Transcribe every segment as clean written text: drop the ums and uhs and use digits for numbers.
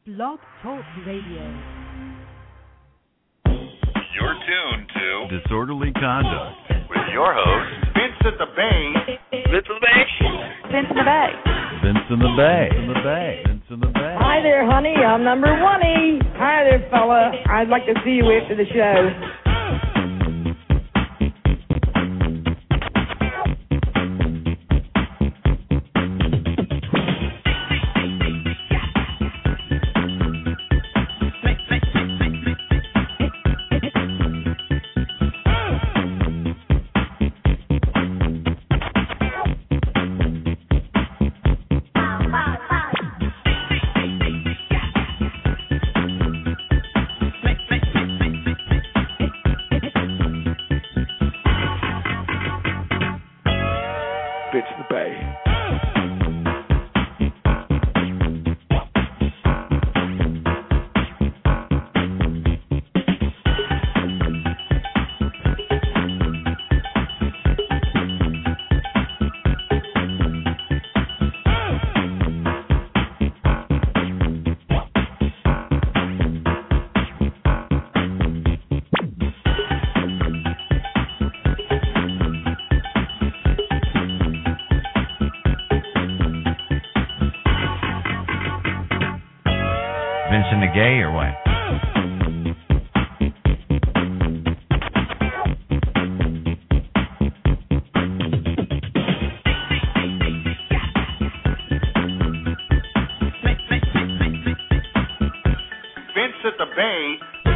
Blog Talk Radio. You're tuned to Disorderly Conduct with your host, Vince at the Bay. Vince in the Bay. Vince in the Bay. Vince in the Bay. Vince in the Bay. Vince in the Bay. Hi there, honey. I'm number 1. Hi there, fella. I'd like to see you after the show. Gay or what? Vince at the Bay.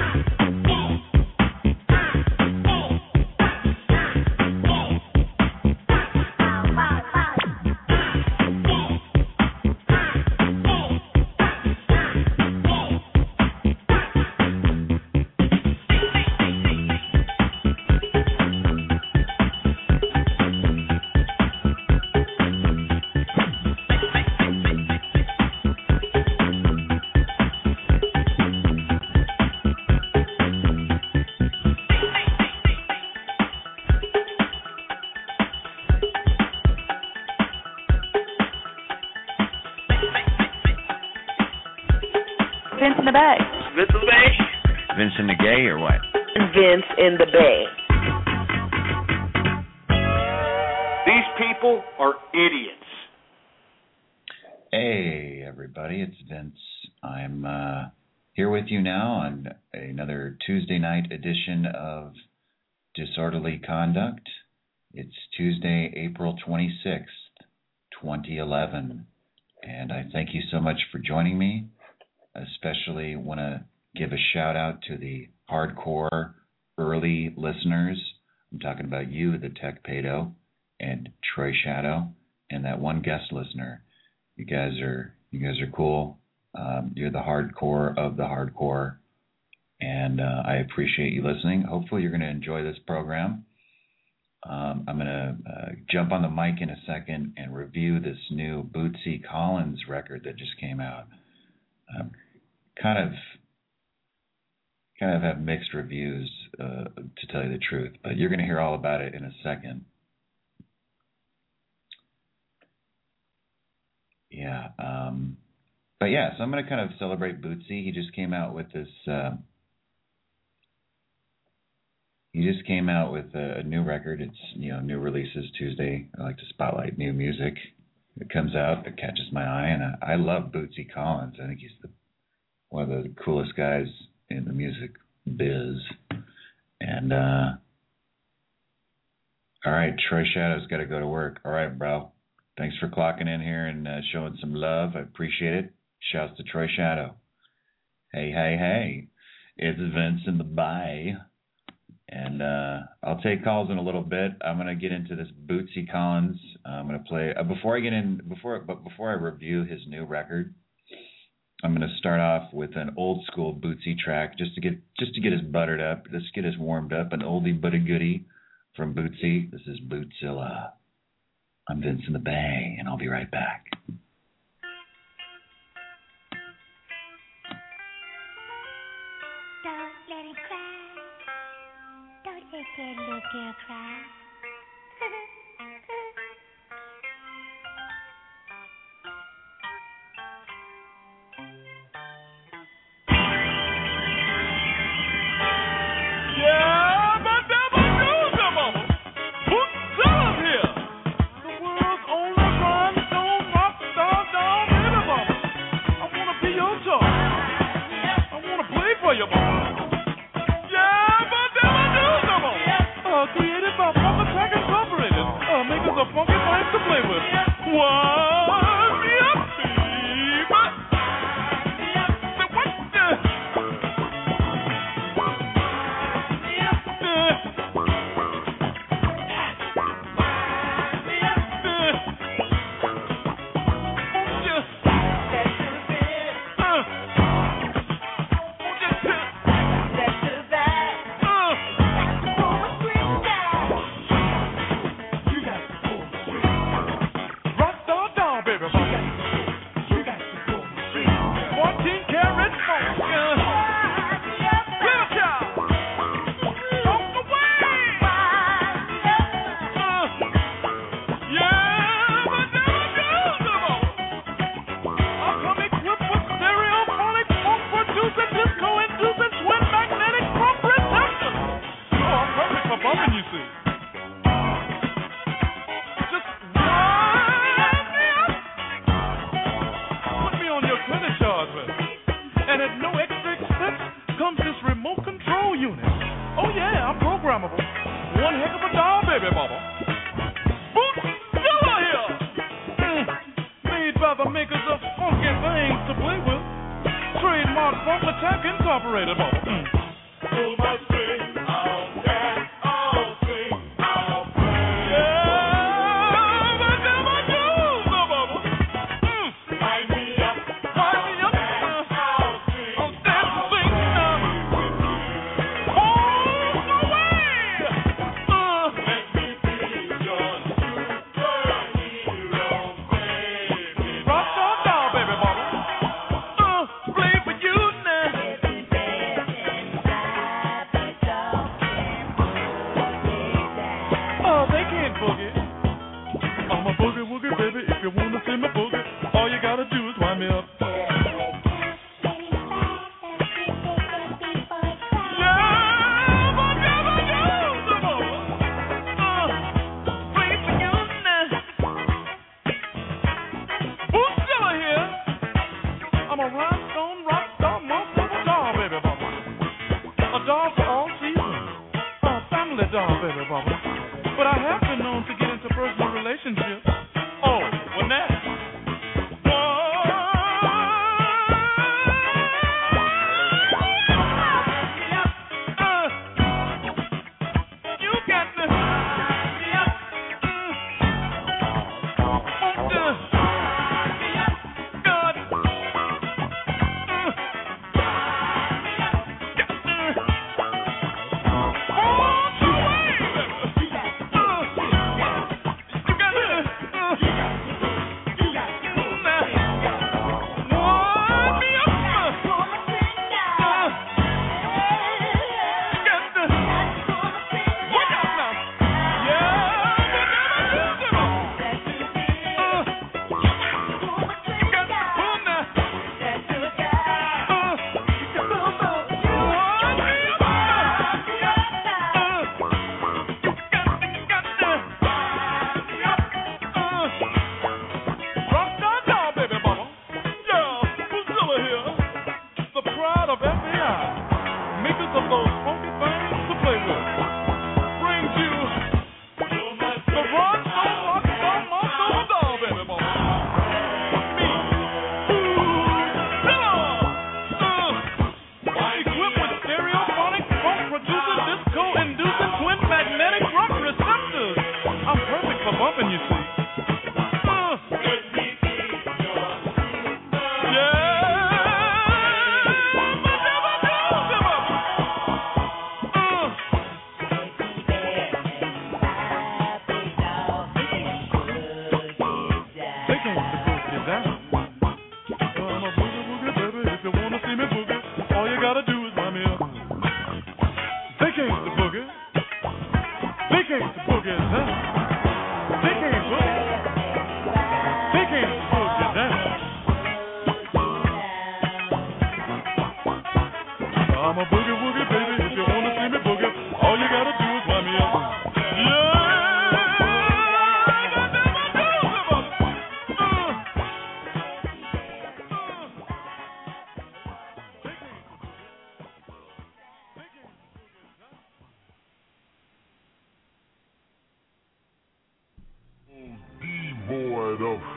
Vince in the Bay. Vince in the Bay. Vince in the Gay or what? Vince in the Bay. These people are idiots. Hey, everybody, it's Vince. I'm here with you now on another Tuesday night edition of Disorderly Conduct. It's Tuesday, April 26th, 2011, and I thank you so much for joining me. Especially want to give a shout out to the hardcore early listeners. I'm talking about you, the Tech Pedo, and Troy Shadow, and that one guest listener. You guys are cool. You're the hardcore of the hardcore, and I appreciate you listening. Hopefully, you're going to enjoy this program. I'm going to jump on the mic in a second and review this new Bootsy Collins record that just came out. Kind of have mixed reviews, to tell you the truth, but you're going to hear all about it in a second. Yeah, but yeah, so I'm going to kind of celebrate Bootsy. He just came out with this. He just came out with a new record. It's new releases Tuesday. I like to spotlight new music. It comes out, it catches my eye, and I love Bootsy Collins. I think he's one of the coolest guys in the music biz. And, all right, Troy Shadow's got to go to work. All right, bro. Thanks for clocking in here and showing some love. I appreciate it. Shouts to Troy Shadow. Hey. It's Vince in the Bay. And I'll take calls in a little bit. I'm going to get into this Bootsy Collins. I'm going to play, before I review his new record, I'm going to start off with an old school Bootsy track just to get us buttered up. Let's get us warmed up. An oldie but a goodie from Bootsy. This is Bootzilla. I'm Vince in the Bay, and I'll be right back. Don't let it cry. Don't let that little girl cry. guitar. I wanna play for you, mama. Yeah, but never do, mama. Created by Funky Track Incorporated. Makers of funky things to play with. Wind me up, baby. What the?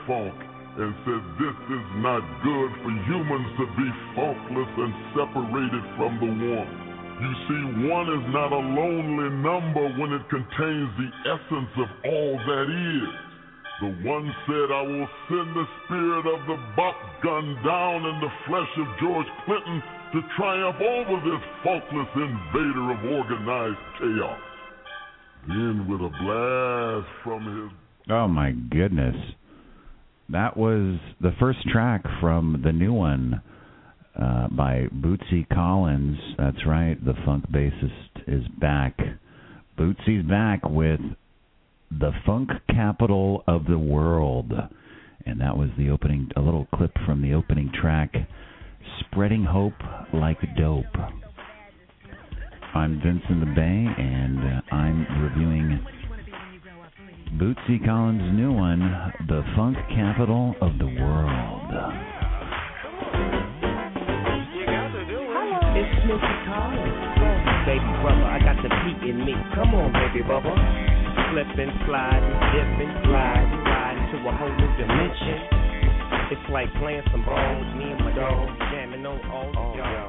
funk and said this is not good for humans to be funkless and separated from the one. You see, one is not a lonely number when it contains the essence of all that is. The one said, I will send the spirit of the buck gun down in the flesh of George Clinton to triumph over this funkless invader of organized chaos. Then with a blast from his... Oh my goodness. That was the first track from the new one by Bootsy Collins. That's right, the funk bassist is back. Bootsy's back with the funk capital of the world. And that was the opening, a little clip from the opening track, Spreading Hope Like Dope. I'm Vincent the Bay, and I'm reviewing Bootsy Collins' new one, The Funk Capital of the World. It's Snoopy Collins. Baby brother, I got the beat in me. Come on, baby bubba. Slipping, sliding, dipping, sliding, riding to a whole new dimension. It's like playing some ball with me and my dog, jamming on all the y'all.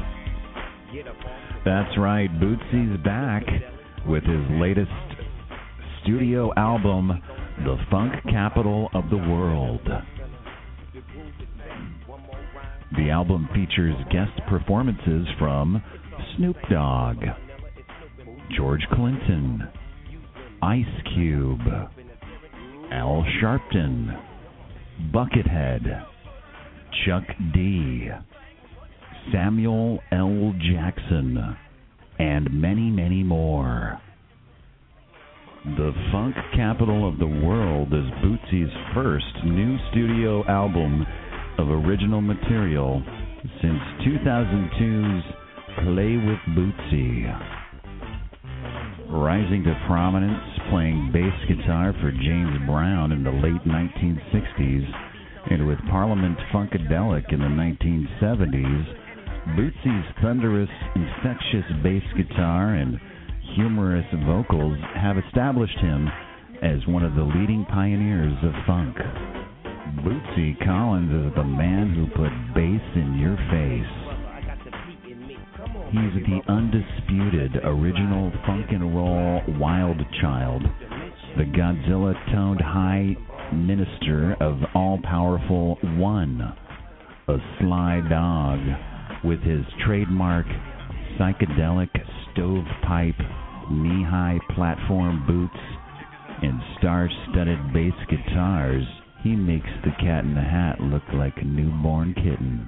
That's right, Bootsy's back with his latest studio album, The Funk Capital of the World. The album features guest performances from Snoop Dogg, George Clinton, Ice Cube, Al Sharpton, Buckethead, Chuck D, Samuel L. Jackson, and many, many more. The Funk Capital of the World is Bootsy's first new studio album of original material since 2002's Play with Bootsy. Rising to prominence, playing bass guitar for James Brown in the late 1960s, and with Parliament Funkadelic in the 1970s, Bootsy's thunderous, infectious bass guitar and humorous vocals have established him as one of the leading pioneers of funk. Bootsy Collins is the man who put bass in your face. He's the undisputed original funk and roll wild child, the Godzilla-toned high minister of all-powerful One, a sly dog with his trademark psychedelic stovepipe, knee-high platform boots, and star-studded bass guitars. He makes the Cat in the Hat look like a newborn kitten.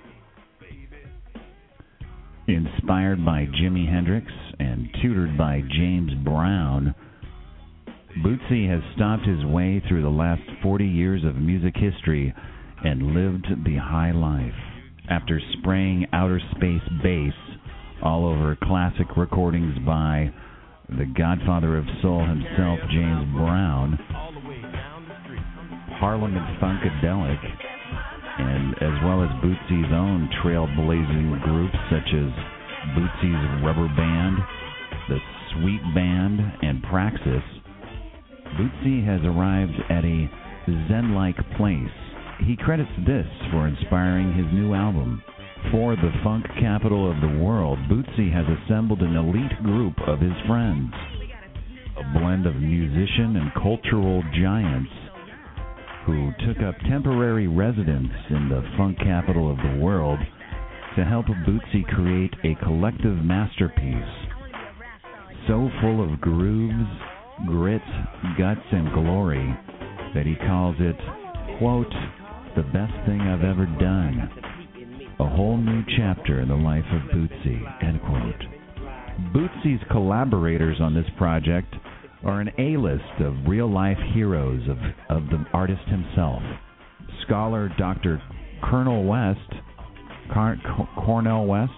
Inspired by Jimi Hendrix and tutored by James Brown, Bootsy has stopped his way through the last 40 years of music history and lived the high life. After spraying outer space bass all over classic recordings by the godfather of soul himself, James Brown, Parliament Funkadelic, and as well as Bootsy's own trailblazing groups such as Bootsy's Rubber Band, the Sweet Band, and Praxis, Bootsy has arrived at a zen-like place. He credits this for inspiring his new album. For the Funk Capital of the World, Bootsy has assembled an elite group of his friends, a blend of musician and cultural giants who took up temporary residence in the funk capital of the world to help Bootsy create a collective masterpiece so full of grooves, grit, guts, and glory that he calls it, quote, the best thing I've ever done. A whole new chapter in the life of Bootsy, end quote. Bootsy's collaborators on this project are an A-list of real-life heroes of the artist himself. Scholar Dr. Cornel West, Cornel West,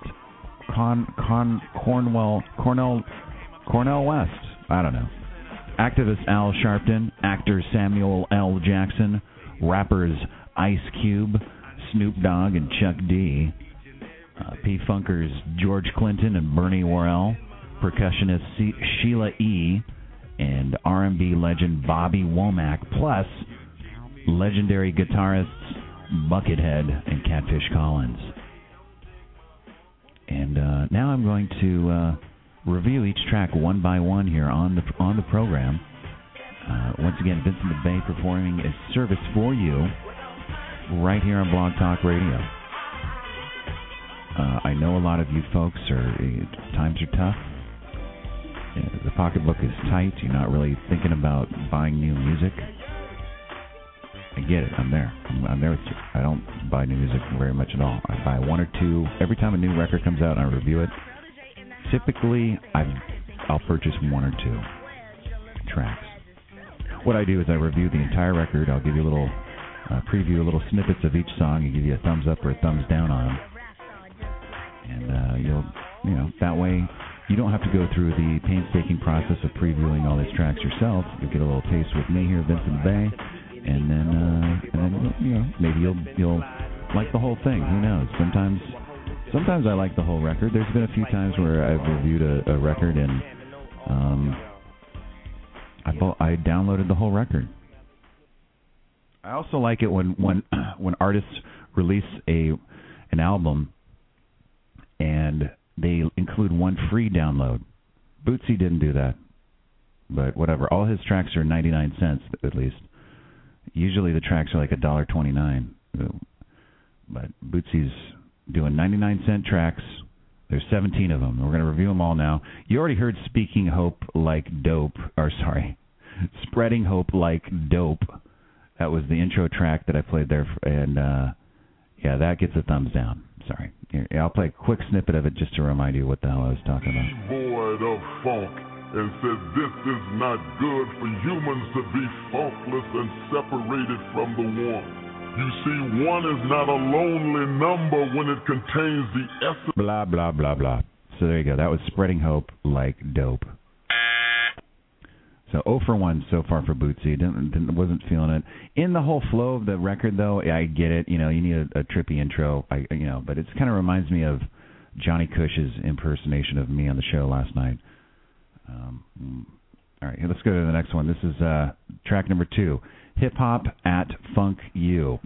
I don't know. Activist Al Sharpton, actor Samuel L. Jackson, rappers Ice Cube, Snoop Dogg, and Chuck D, P-Funkers George Clinton and Bernie Worrell, percussionist Sheila E., and R&B legend Bobby Womack, plus legendary guitarists Buckethead and Catfish Collins. And now I'm going to review each track one by one here on the program. Once again, Vincent the Bay performing a service for you right here on Blog Talk Radio. I know a lot of you folks times are tough. The pocketbook is tight. You're not really thinking about buying new music. I get it. I'm there. I'm there with you. I don't buy new music very much at all. I buy one or two. Every time a new record comes out, I review it. Typically, I'll purchase one or two tracks. What I do is I review the entire record. I'll give you a little preview, little snippets of each song, and give you a thumbs up or a thumbs down on them. And that way you don't have to go through the painstaking process of previewing all these tracks yourself. You get a little taste with me here, Vincent Bay, and then maybe you'll like the whole thing. Who knows? Sometimes I like the whole record. There's been a few times where I've reviewed a record and I downloaded the whole record. I also like it when artists release an album and they include one free download. Bootsy didn't do that, but whatever. All his tracks are 99 cents at least. Usually the tracks are like $1.29, but Bootsy's doing 99-cent tracks. There's 17 of them. We're going to review them all now. You already heard Spreading Hope Like Dope. That was the intro track that I played there, and that gets a thumbs down. Sorry. Here, I'll play a quick snippet of it just to remind you what the hell I was talking about. Void of funk, and says this is not good for humans to be funkless and separated from the one. You see, one is not a lonely number when it contains the essence. Blah, blah, blah, blah. So there you go. That was Spreading Hope Like Dope. So 0 for 1 so far for Bootsy. Wasn't feeling it. In the whole flow of the record, though, I get it. You need a trippy intro. But it kind of reminds me of Johnny Cush's impersonation of me on the show last night. All right, let's go to the next one. This is track number 2, Hip Hop at Funk You.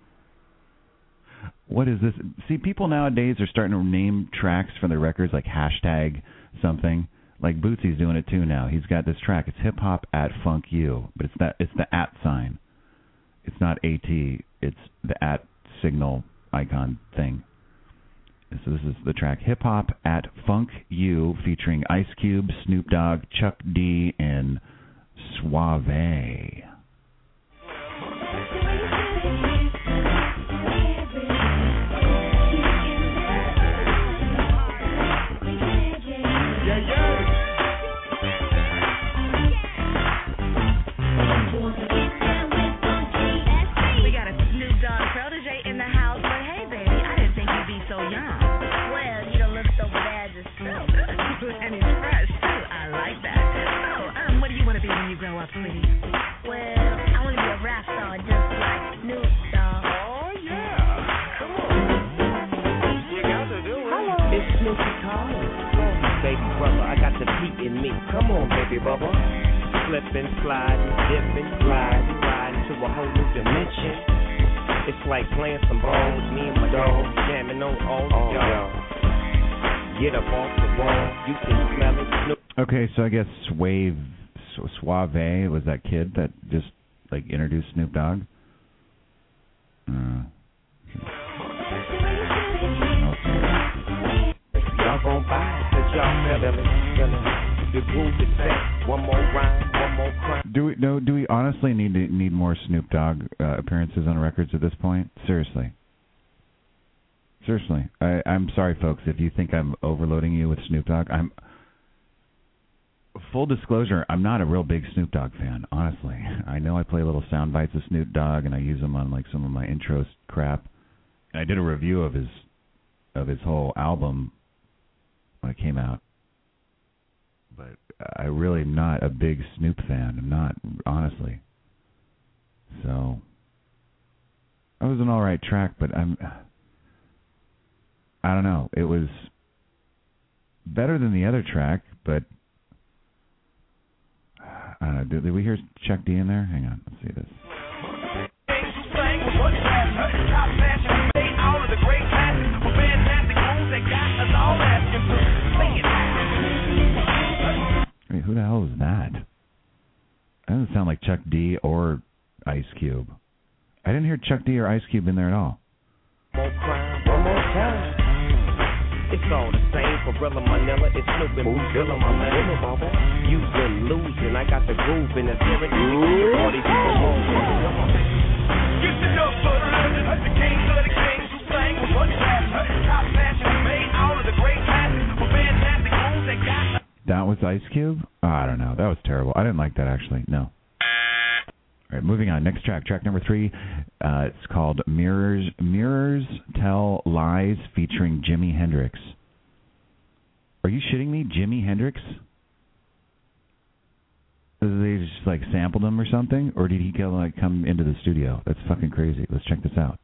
What is this? See, people nowadays are starting to name tracks for their records like hashtag something. Like Bootsy's doing it too now. He's got this track. It's Hip Hop at Funk You, but it's the at sign. It's not AT. It's the at signal icon thing. So this is the track Hip Hop at Funk You, featuring Ice Cube, Snoop Dogg, Chuck D, and Suave. Come on, baby bubba. Slipping, sliding, dipping, sliding, riding to a whole new dimension. It's like playing some ball with me and my dog, jamming on all the y'all. Get up off the wall, you can smell it. Okay, so I guess Suave was that kid that just introduced Snoop Dogg. Y'all gon' buy it, 'cause y'all feel it. The groove is set. One more rhyme, one more crime. Do we honestly need more Snoop Dogg appearances on records at this point? Seriously. I'm sorry, folks, if you think I'm overloading you with Snoop Dogg. Full disclosure, I'm not a real big Snoop Dogg fan, honestly. I know I play little sound bites of Snoop Dogg, and I use them on some of my intro crap. And I did a review of his whole album when it came out. But I really am not a big Snoop fan. I'm not, honestly. So, it was an all right track, but I don't know. It was better than the other track, but I don't know. Did we hear Chuck D in there? Hang on. Let's see this. was that? That doesn't sound like Chuck D or Ice Cube. I didn't hear Chuck D or Ice Cube in there at all. More crime, one more time. It's all the same for Brother Manila. It's Snoop and Boozilla, my man. You've been losing. I got the groove in the series. All these people moving. Come on. Get the dope for the legend. The kings of the kings who sang with one class. Top fashion made all of the great classes. For fantastic moves that got. That was Ice Cube? Oh, I don't know. That was terrible. I didn't like that, actually. No. All right, moving on. Next track, track number 3. It's called Mirrors Tell Lies featuring Jimi Hendrix. Are you shitting me? Jimi Hendrix? Did they just like sampled him or something? Or did he come into the studio? That's fucking crazy. Let's check this out.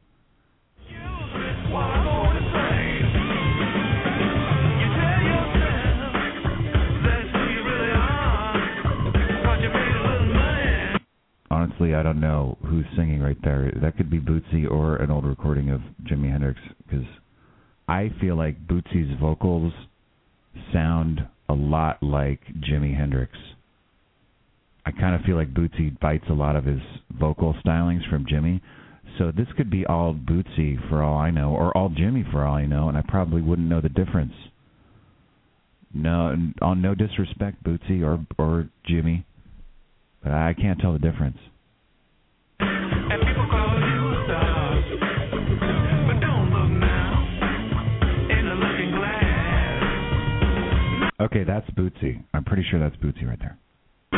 Honestly, I don't know who's singing right there. That could be Bootsy or an old recording of Jimi Hendrix, because I feel like Bootsy's vocals sound a lot like Jimi Hendrix. I kind of feel like Bootsy bites a lot of his vocal stylings from Jimi. So this could be all Bootsy for all I know, or all Jimi for all I know, and I probably wouldn't know the difference. No, on no disrespect, Bootsy or Jimi. But I can't tell the difference. And people call you a star, but don't look now in the looking glass. Okay, that's Bootsy. I'm pretty sure that's Bootsy right there.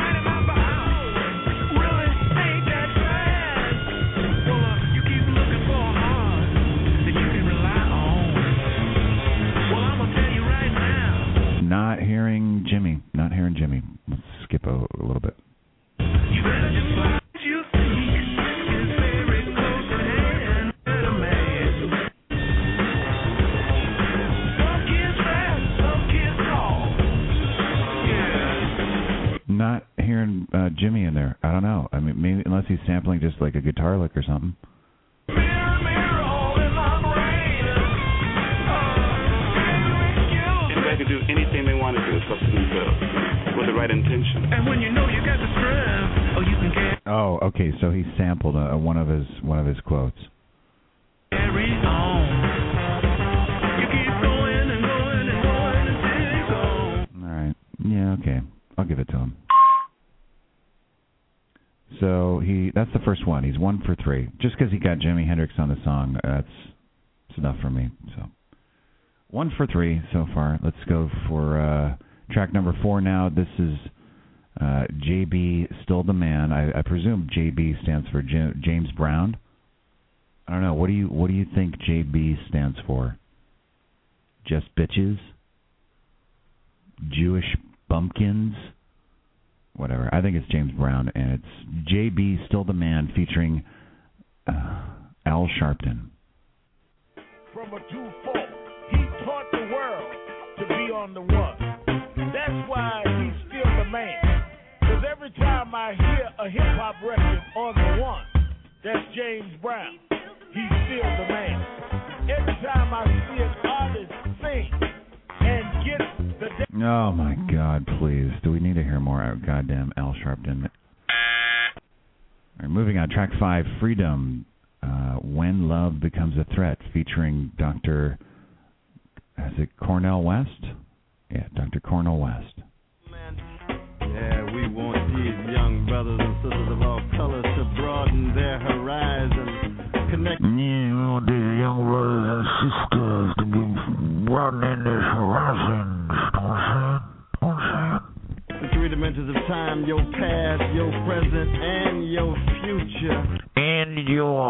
Not hearing Jimi. Not hearing Jimi. Let's skip a little bit. You better just watch you see. It's very close at hand. Better man. Some kids fast, some kids tall. Yeah. Not hearing Jimi in there. I don't know. I mean, maybe unless he's sampling just like a guitar lick or something. Mirror, mirror, all in my brain. Anybody can do anything they want to do. It's up to themselves with the right intention. And when you know you got the strength. Oh, okay. So he sampled one of his quotes. Carry on. You keep going and going and going until you go. All right. Yeah. Okay. I'll give it to him. So that's the first one. He's 1 for 3. Just because he got Jimi Hendrix on the song, that's enough for me. So 1 for 3 so far. Let's go for track number 4 now. This is. JB, Still the Man. I presume JB stands for James Brown. I don't know. What do you think JB stands for? Just bitches? Jewish bumpkins? Whatever. I think it's James Brown, and it's JB, Still the Man, featuring Al Sharpton. From a 2-4, he taught the world to be on the one. That's why he's still the man. Every time I hear a hip-hop record on the one, that's James Brown. He's still the man. Every time I see an artist sing and get the... Oh, my God, please. Do we need to hear more goddamn Al Sharpton? All right, moving on. Track 5, Freedom, When Love Becomes a Threat, featuring Dr. Is it Cornel West? Yeah, Dr. Cornel West. Yeah, we want these young brothers and sisters of all colors to broaden their horizon. Connect. Yeah, we want these young brothers and sisters to be broadening their horizons. Know what I'm saying? The 3 dimensions of time, your past, your present, and your future. And your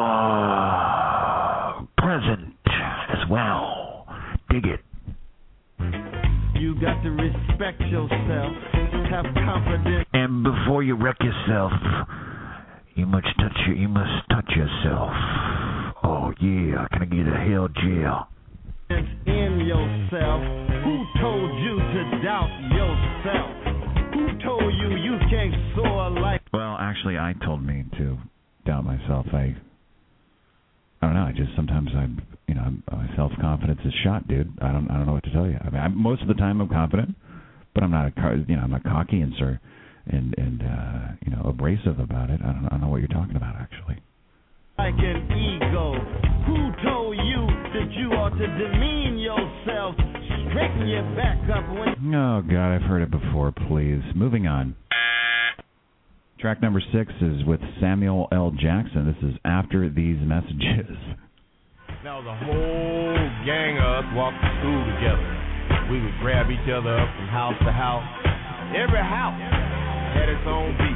present as well. Dig it. You got to respect yourself. Have confidence. And before you wreck yourself, you must touch yourself. Oh yeah, can I get a hell jail? In yourself. Who told you to doubt yourself? Who told you you can't soar like? Well, actually, I told me to doubt myself. I don't know. I just sometimes my self-confidence is shot, dude. I don't know what to tell you. I mean, most of the time I'm confident. But I'm not I'm not cocky and abrasive about it. I don't know what you're talking about, actually. Like an ego. Who told you that you ought to demean yourself? Straighten your back up when... Oh, God, I've heard it before, please. Moving on. Track number 6 is with Samuel L. Jackson. This is After These Messages. Now the whole gang of us walked to school together. We would grab each other up from house to house. Every house had its own beat.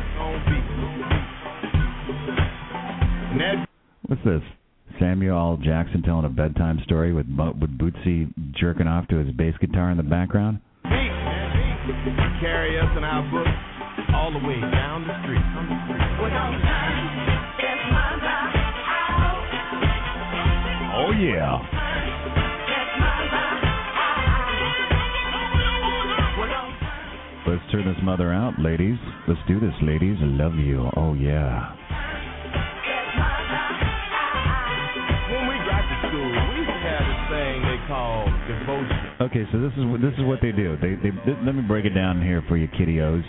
What's this? Samuel L. Jackson telling a bedtime story with Bootsy jerking off to his bass guitar in the background? Carry us in our books all the way down the street. Oh, yeah. Let's turn this mother out, ladies. Let's do this, ladies. I love you. Oh, yeah. When we got to school, we used to have this thing they call devotion. Okay, so this is what they do. They let me break it down here for you, kiddios.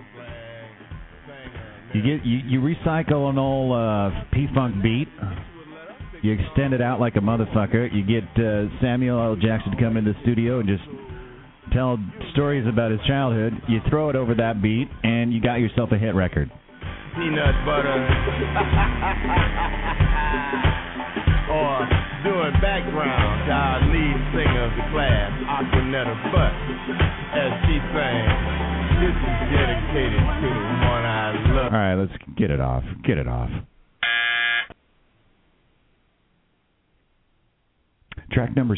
You recycle an old P-Funk beat. You extend it out like a motherfucker. You get Samuel L. Jackson to come into the studio and just tell stories about his childhood. You throw it over that beat, and you got yourself a hit record. Peanut butter. Or doing background to our lead singer of the class, Aquanetta Butt, as she sang, "This is dedicated to the one I love." All right, let's get it off. Get it off. Track number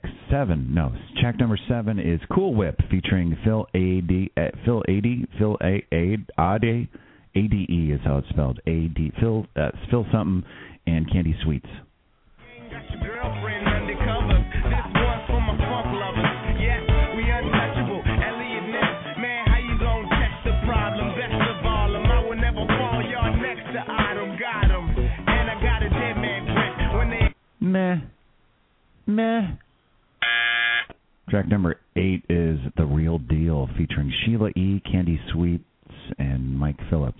7 is Cool Whip featuring Phil Ade is how it's spelled. Phil something and Candy Sweets. Meh. Track number 8 is The Real Deal featuring Sheila E., Candy Sweets, and Mike Phillips.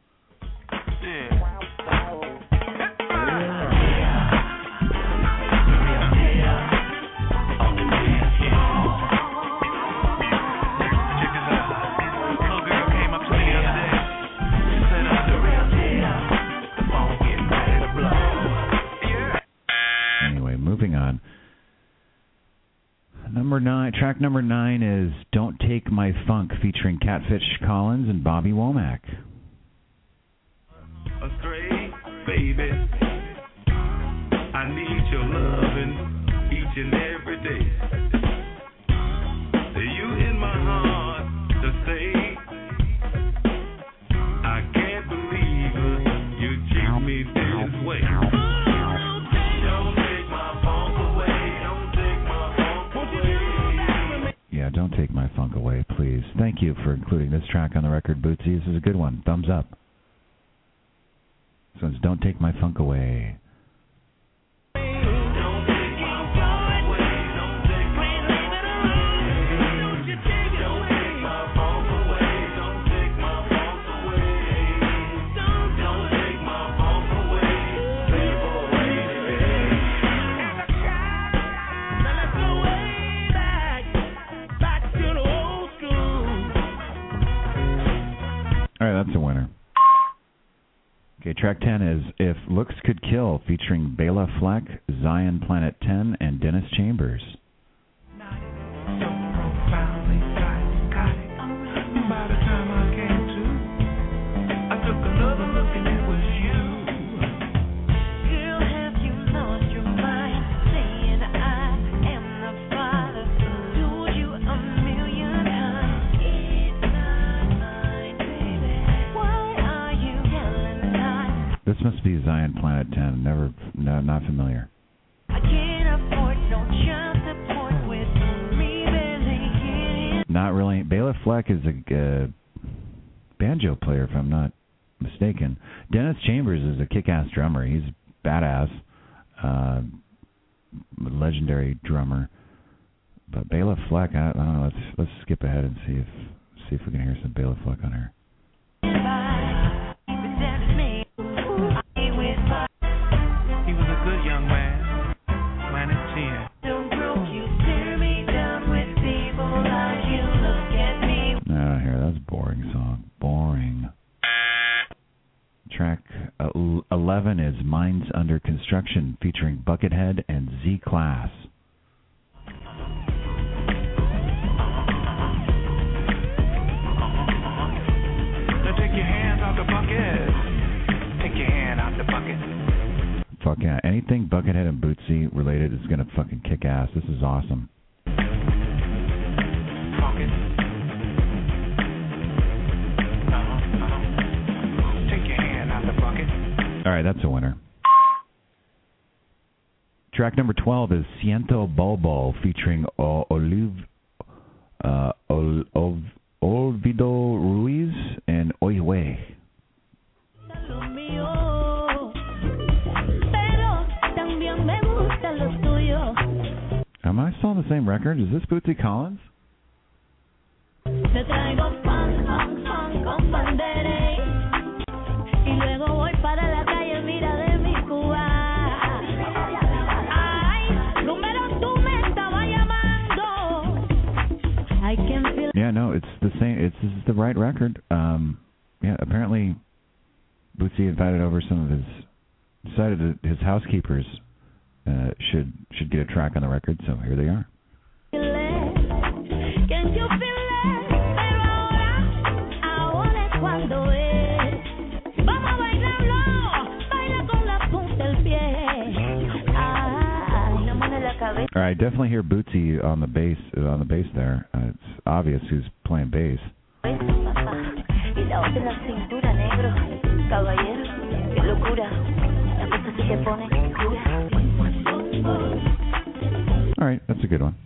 Anyway, moving on. Track number 9 is Don't Take My Funk featuring Catfish Collins and Bobby Womack. A stray baby, I need your loving each and every day. You in my heart to say, I can't believe you treat me this way. Don't take my funk away, please. Thank you for including this track on the record, Bootsy. This is a good one. Thumbs up. So it's Don't Take My Funk Away. All right, that's a winner. Okay, track 10 is If Looks Could Kill, featuring Bela Fleck, Zion Planet 10, and Dennis Chambers. This must be Zion Planet 10. Not familiar. I can't afford no child support with me barely. Not really. Bela Fleck is a banjo player, if I'm not mistaken. Dennis Chambers is a kick-ass drummer. He's badass, legendary drummer. But Bela Fleck, I don't know. Let's skip ahead and see if we can hear some Bela Fleck on here. He was a good young man. Planet 10. Here, that's a boring song. Boring. Track 11 is Minds Under Construction, featuring Buckethead and Z-Class. Now take your hands out the bucket. Take your hand out the bucket. Fuck yeah. Anything Buckethead and Bootsy related is going to fucking kick ass. This is awesome. Bucket. Take your hand out the bucket. All right, that's a winner. Track number 12 is Ciento Bobo, featuring Olvido Ruiz and Oiwe. Am I still on the same record? Is this Bootsy Collins? Yeah, no, it's the same. This is the right record. Yeah, apparently Bootsy invited over some of decided that his housekeepers should get a track on the record, so here they are. All right, definitely hear Bootsy on the bass there. It's obvious who's playing bass. All right, that's a good one.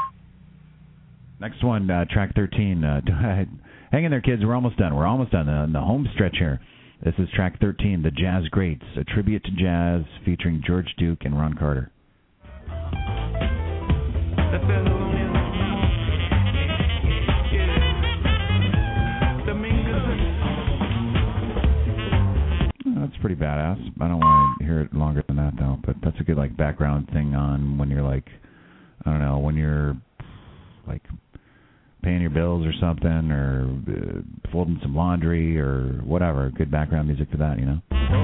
Next one, track 13. Hang in there, kids. We're almost done. We're almost done. The home stretch here. This is track 13, The Jazz Greats, a tribute to jazz featuring George Duke and Ron Carter. That's pretty badass. I don't want to hear it longer than that, though. But that's a good background thing on when you're I don't know, when you're paying your bills or something, or folding some laundry or whatever. Good background music for that, you know.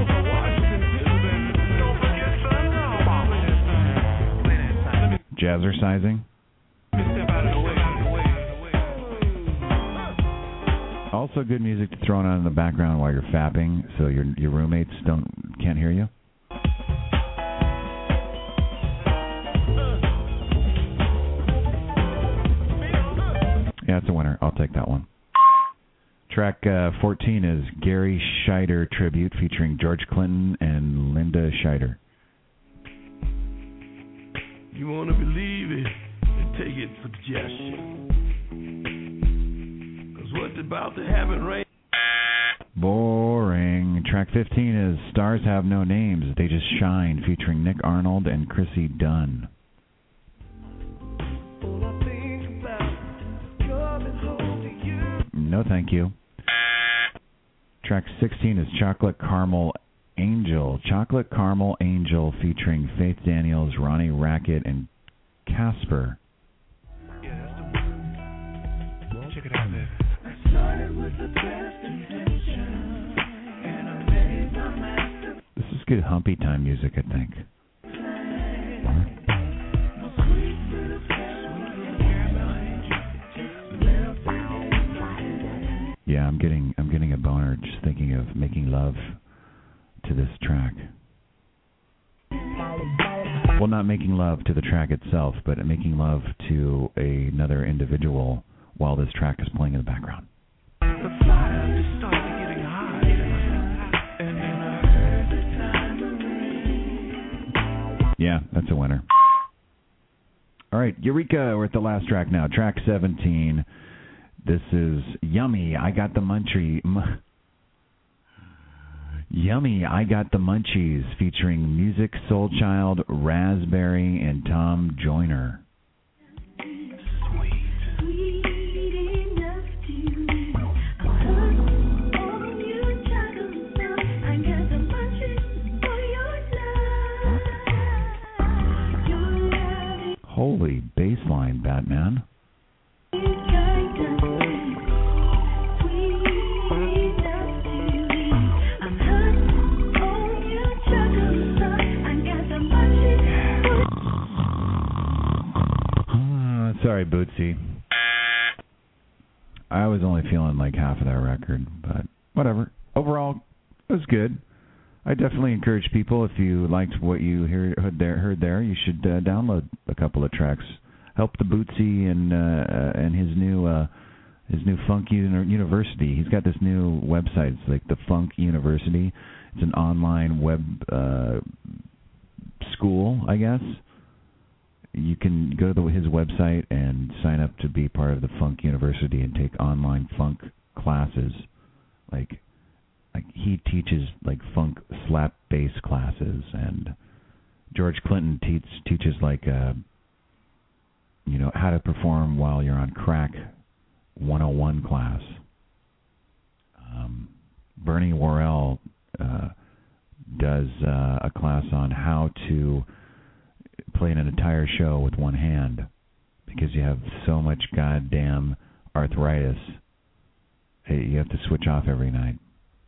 Jazzercising. Also good music to throw on in the background while you're fapping, so your roommates can't hear you. Yeah, it's a winner. I'll take that one. Track 14 is Gary Scheider Tribute, featuring George Clinton and Linda Scheider. You want to believe it and take it for suggestion. Because what's about to happen right... Boring. Track 15 is Stars Have No Names, They Just Shine, featuring Nick Arnold and Chrissy Dunn. No, thank you. Track 16 is Chocolate Caramel Angel. Chocolate Caramel Angel, featuring Faith Daniels, Ronnie Rackett, and Casper. Check it out there. This is good humpy time music, I think. Yeah, I'm getting a boner just thinking of making love to this track. Well, not making love to the track itself, but making love to another individual while this track is playing in the background. The fire started getting hot, and yeah, that's a winner. All right, Eureka, we're at the last track now. Track 17. This is Yummy, I Got the Yummy, I Got the Munchies, featuring Music Soul Child, Raspberry, and Tom Joyner. line, Batman? Sorry, Bootsy. I was only feeling like half of that record, but whatever. Overall, it was good. I definitely encourage people, if you liked what you heard there, you should download a couple of tracks. Help the Bootsy and his new Funk University. He's got this new website. It's like the Funk University. It's an online web school, I guess. You can go to his website and sign up to be part of the Funk University and take online funk classes. Like he teaches like funk slap bass classes, and George Clinton teaches like how to perform while you're on crack 101 class. Bernie Worrell does a class on how to play an entire show with one hand because you have so much goddamn arthritis. You have to switch off every night.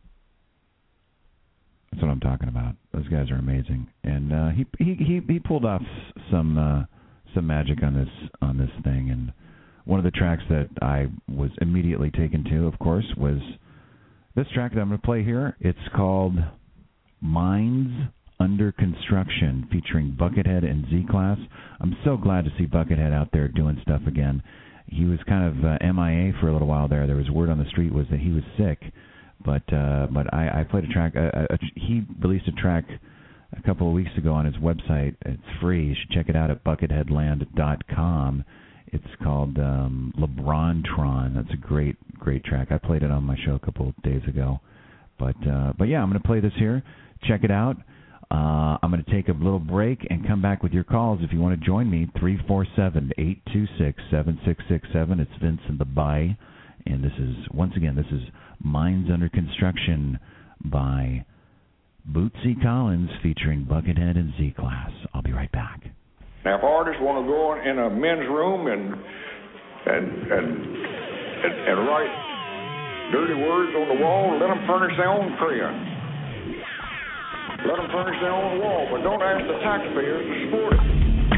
That's what I'm talking about. Those guys are amazing, and he pulled off some magic on this thing. And one of the tracks that I was immediately taken to, of course, was this track that I'm going to play here. It's called Minds Under Construction, featuring Buckethead and Z-Class. I'm so glad to see Buckethead out there doing stuff again. He was kind of MIA for a little while there. There was word on the street was that he was sick, but I played a track. He released a track a couple of weeks ago on his website. It's free. You should check it out at bucketheadland.com. It's called LeBrontron. That's a great track. I played it on my show a couple of days ago. But yeah, I'm going to play this here. Check it out. I'm going to take a little break and come back with your calls if you want to join me. 347-826-7667. It's Vincent the Bye. And this is Minds Under Construction by Bootsy Collins featuring Buckethead and Z-Class. I'll be right back. Now, if artists want to go in a men's room and write dirty words on the wall, let them furnish their own crayon. Let them furnish their own wall, but don't ask the taxpayers to support it.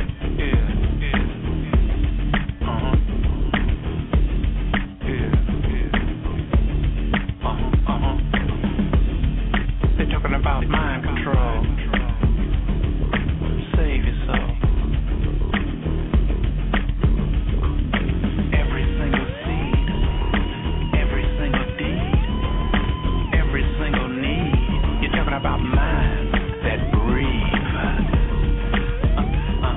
They're talking about mind control. Save yourself. Every single seed, every single deed, every single need. You're talking about minds that breathe.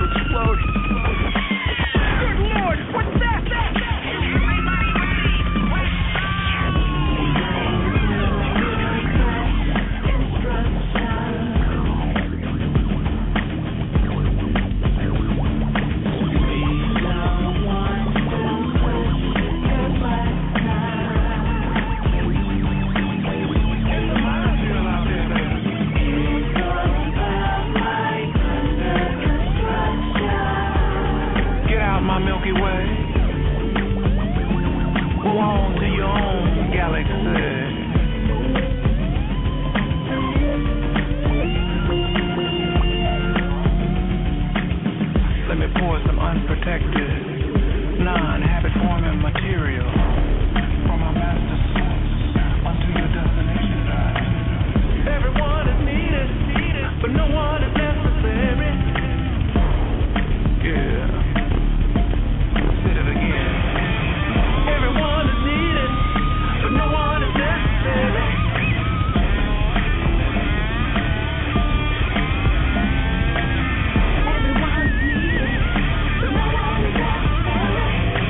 exploding. Good Lord, what's that? Milky Way. Go on to your own galaxy. Let me pour some unprotected, non-habit-forming material from our master source onto your destination drive. Everyone is needed, but no one is necessary. Yeah. Everyone is needed, but no one is necessary. Everyone's needed, but no one is necessary.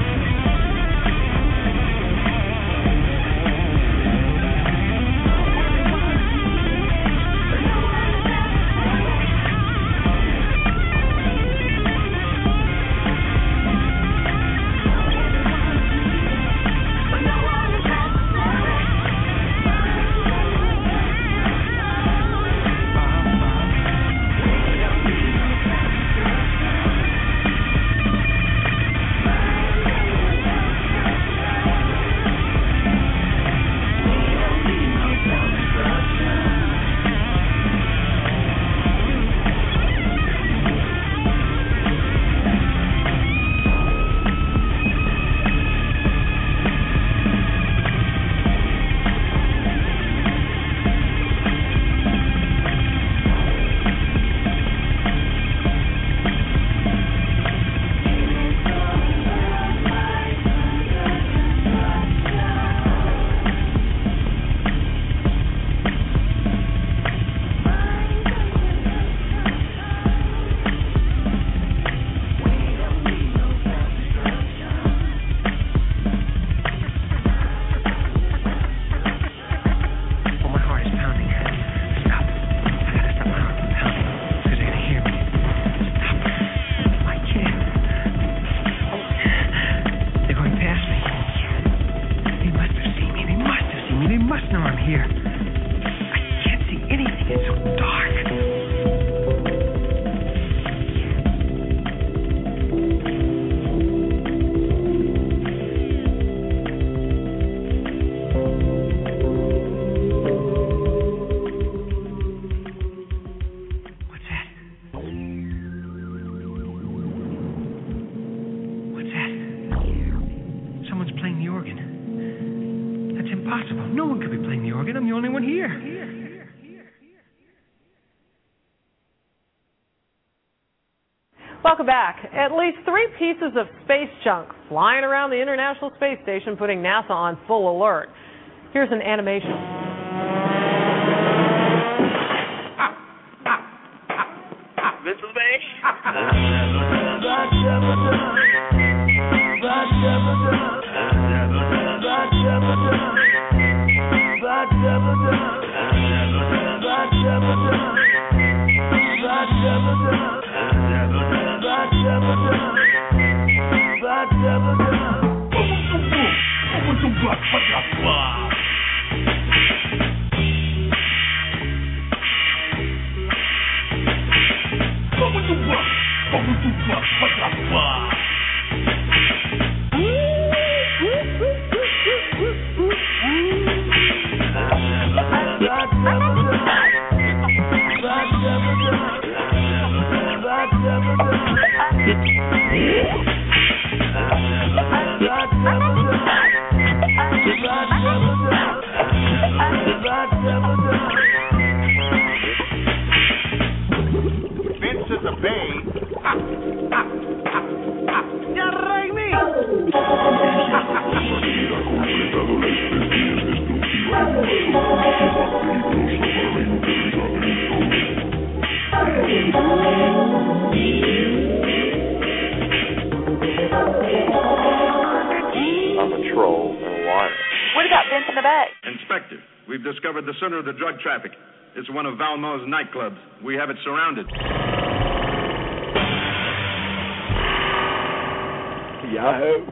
Welcome back. At least 3 pieces of space junk flying around the International Space Station, putting NASA on full alert. Here's an animation. Mrs. Bay? the bag. Inspector, we've discovered the center of the drug traffic. It's one of Valmo's nightclubs. We have it surrounded. Yahoo!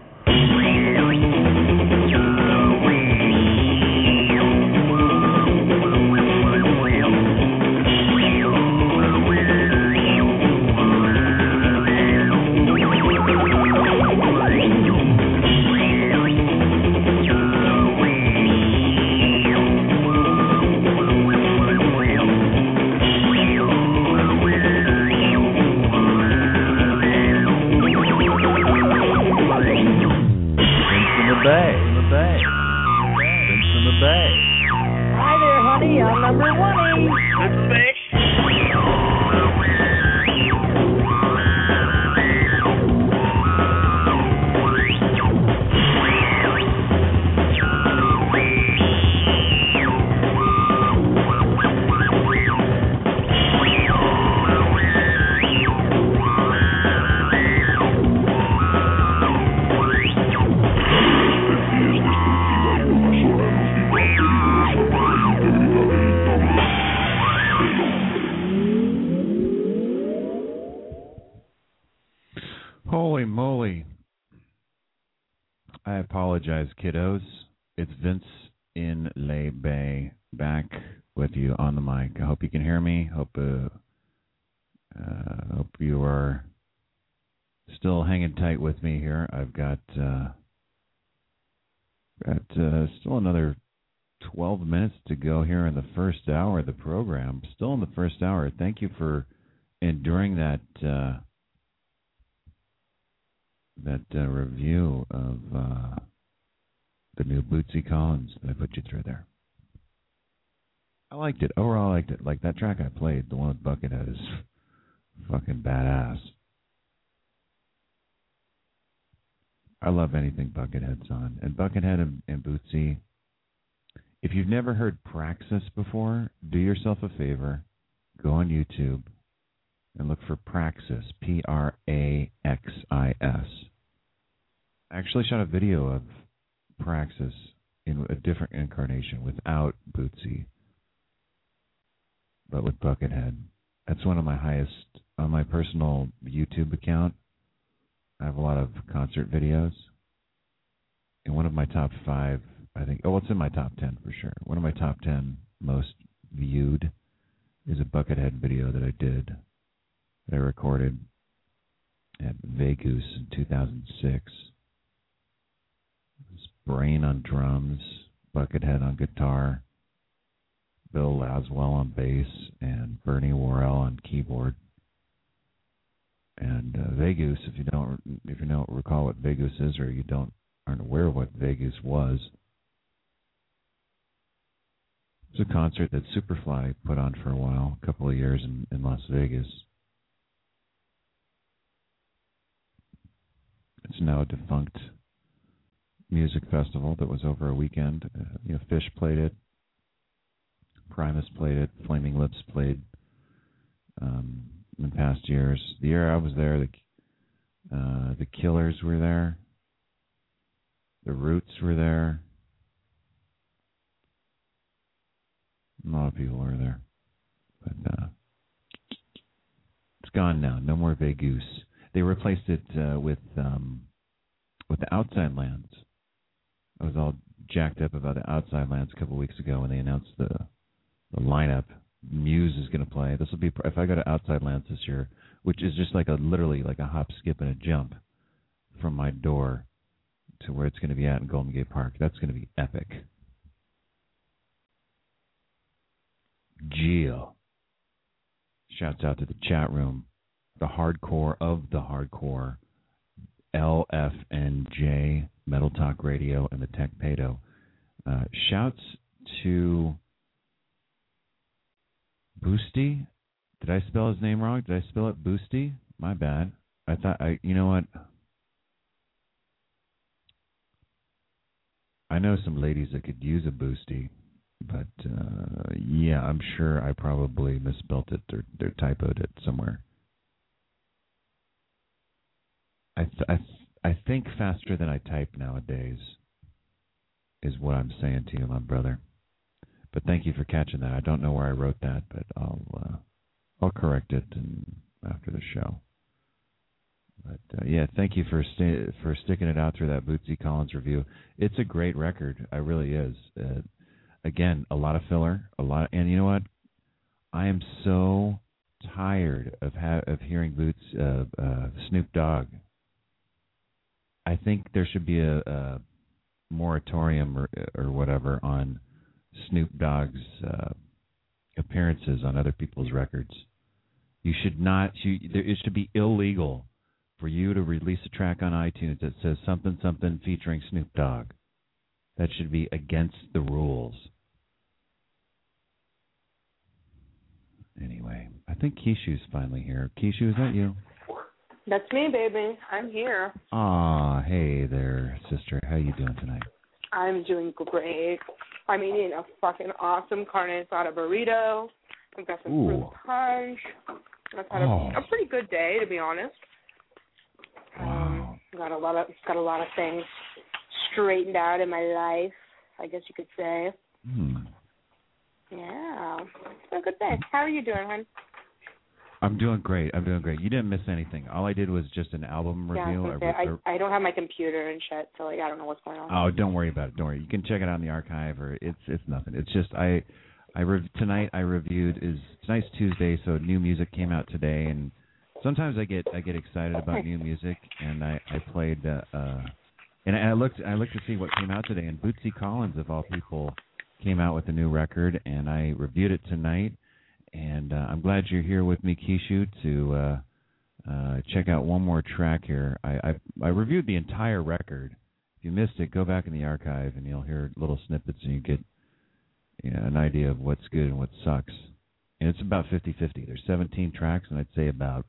Hi there, honey. I'm number 1. Holy moly. I apologize, kiddos. It's Vince in Lay Bay back with you on the mic. I hope you can hear me. Hope you are still hanging tight with me here. I've got still another 12 minutes to go here in the first hour of the program. Still in the first hour. Thank you for enduring that review of the new Bootsy Collins that I put you through there. I liked it. Overall, I liked it. Like that track I played, the one with Buckethead, is fucking badass. I love anything Buckethead's on. And Buckethead and Bootsy, if you've never heard Praxis before, do yourself a favor, go on YouTube and look for Praxis, Praxis. I actually shot a video of Praxis in a different incarnation without Bootsy, but with Buckethead. That's one of my highest, on my personal YouTube account. I have a lot of concert videos. And one of my top 5, I think, it's in my top 10 for sure. One of my top 10 most viewed is a Buckethead video that I did, that I recorded at Vegas in 2006. It was Brain on drums, Buckethead on guitar, Bill Laswell on bass, and Bernie Worrell on keyboard. And Vegas, if you don't recall what Vegas is, or you aren't aware of what Vegas was, it was a concert that Superfly put on for a while, a couple of years in Las Vegas. It's now a defunct music festival that was over a weekend. Fish played it, Primus played it, Flaming Lips played in past years. The year I was there, the Killers were there, the Roots were there. A lot of people were there, but it's gone now. No more Vegas. They replaced it with the Outside Lands. I was all jacked up about the Outside Lands a couple of weeks ago when they announced the lineup. Muse is going to play. This will be, if I go to Outside Lands this year, which is just literally like a hop, skip, and a jump from my door to where it's going to be at in Golden Gate Park. That's going to be epic. Gio. Shouts out to the chat room. The hardcore of the hardcore, LFNJ, Metal Talk Radio, and the Tech Pedo. Shouts to Boosty. Did I spell his name wrong? Did I spell it Boosty? My bad. You know what? I know some ladies that could use a Boosty, but yeah, I'm sure I probably misspelt it or typoed it somewhere. I think faster than I type nowadays. is what I'm saying to you, my brother. But thank you for catching that. I don't know where I wrote that, but I'll correct it after the show. But yeah, thank you for sticking it out through that Bootsy Collins review. It's a great record. It really is. Again, a lot of filler, and you know what? I am so tired of hearing Snoop Dogg. I think there should be a moratorium or whatever on Snoop Dogg's appearances on other people's records. You should not. It should be illegal for you to release a track on iTunes that says something something featuring Snoop Dogg. That should be against the rules. Anyway, I think Keishu's finally here. Keishu, is that you? That's me, baby. I'm here. Aw, hey there, sister. How you doing tonight? I'm doing great. I'm eating a fucking awesome carne asada burrito. I've got some fruit punch. I've had a pretty good day, to be honest. Got a lot of things straightened out in my life, I guess you could say. Yeah, it's been a good day. How are you doing, hon? I'm doing great. You didn't miss anything. All I did was just an album review. I don't have my computer and shit, so I don't know what's going on. Oh, don't worry about it. Don't worry. You can check it out in the archive, or it's nothing. It's just tonight I reviewed. Tonight's Tuesday, so new music came out today, and sometimes I get excited about new music, and I played and I looked to see what came out today, and Bootsy Collins, of all people, came out with a new record, and I reviewed it tonight. And I'm glad you're here with me, Keishu, to check out one more track here. I reviewed the entire record. If you missed it, go back in the archive, and you'll hear little snippets, and you get an idea of what's good and what sucks. And it's about 50-50. There's 17 tracks, and I'd say about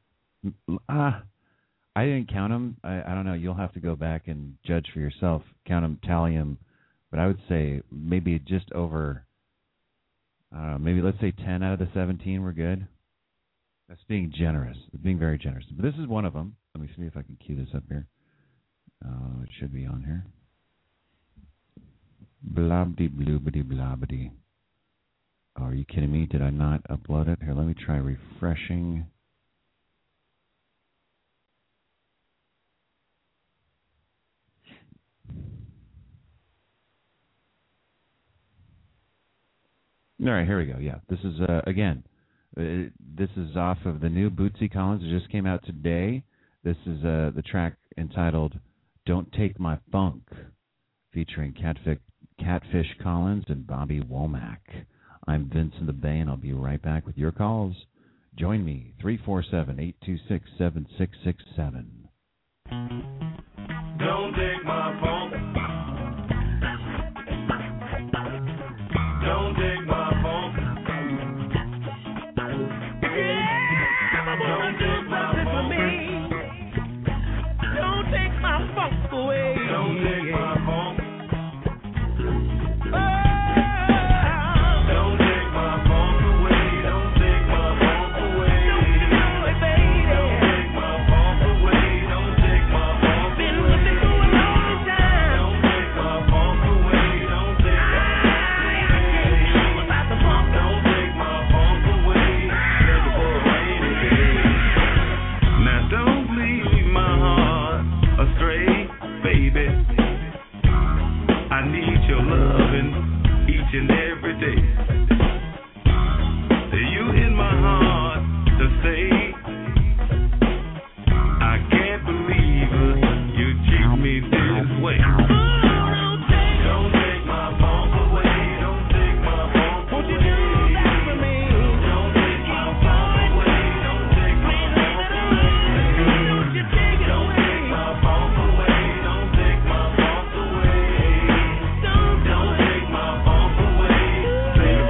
I didn't count them. I don't know. You'll have to go back and judge for yourself, count them, tally them. But I would say maybe just over... maybe let's say 10 out of the 17 were good. That's being generous. Being very generous. But this is one of them. Let me see if I can cue this up here. It should be on here. Blobdy bloobity blobbity. Oh, are you kidding me? Did I not upload it? Here, let me try refreshing. All right, here we go. Yeah, this is, this is off of the new Bootsy Collins. It just came out today. This is the track entitled Don't Take My Funk, featuring Catfish Collins and Bobby Womack. I'm Vince in the Bay, and I'll be right back with your calls. Join me, 347-826-7667. Don't take my funk. Don't take my funk. Don't take my funk. Don't take my funk away. Don't take my funk. Don't take my funk away. Don't take my funk away. Don't you do it, baby. Don't take my funk away. Don't take my funk away. Been looking for a long time. Don't take my funk away. Don't take my funk away. Don't take my funk away. Take it for a rainy day. Now don't leave my heart astray, baby. I need your loving each and every day. You in my heart to stay. I can't believe you treat me this way. Don't take my funk away. Don't take my funk away. Won't you do that for me? Don't take my funk away. Don't take my funk away. Don't you take it away. Don't take my funk away. Don't take my funk away. Don't take my funk away. Baby,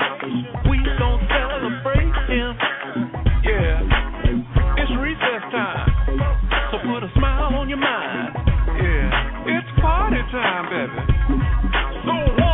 We gon' celebrate him. Yeah, it's recess time, so put a smile on your mind. Yeah, it's party time, baby. So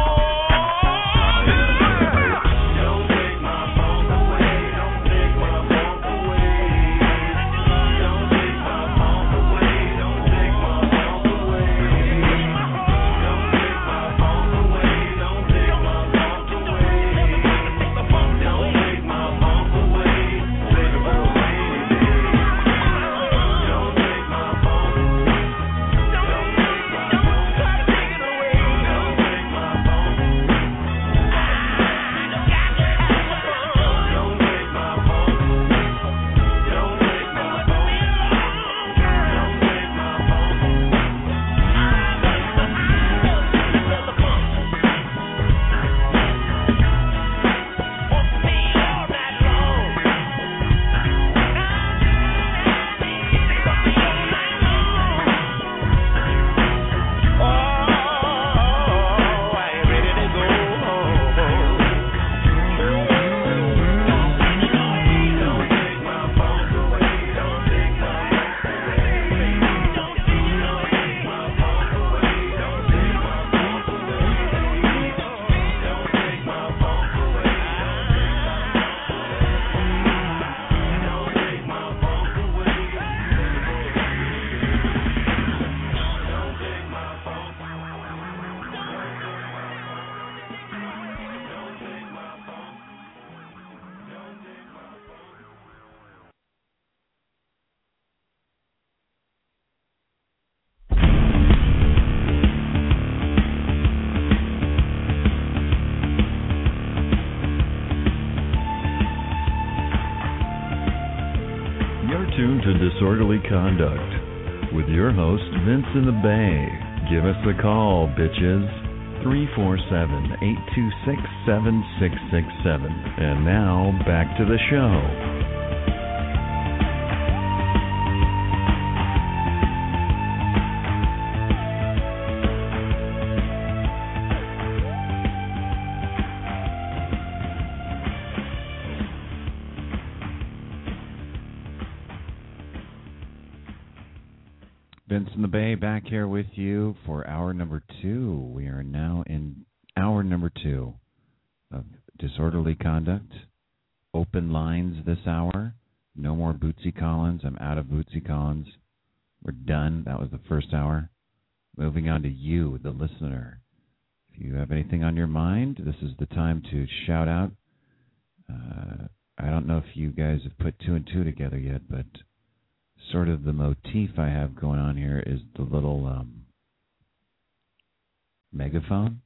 don't take my funk away. Don't take my funk away. Don't take my funk away. Don't take my funk away. Don't take my funk away. Don't take my funk away. Don't take my funk away. Take it for a rainy day. Don't take my funk. Don't try to take it away. Don't take my funk. Don't take my funk. Don't take my funk. Don't take my You're tuned to Disorderly Conduct with your host, Vince in the Bay. Give us a call, bitches. 347-826-7667. And now, back to the show. Vince in the Bay back here with you for hour number 2. We are now in hour number 2 of Disorderly Conduct. Open lines this hour. No more Bootsy Collins. I'm out of Bootsy Collins. We're done. That was the first hour. Moving on to you, the listener. If you have anything on your mind, this is the time to shout out. I don't know if you guys have put 2 and 2 together yet, but sort of the motif I have going on here is the little megaphone.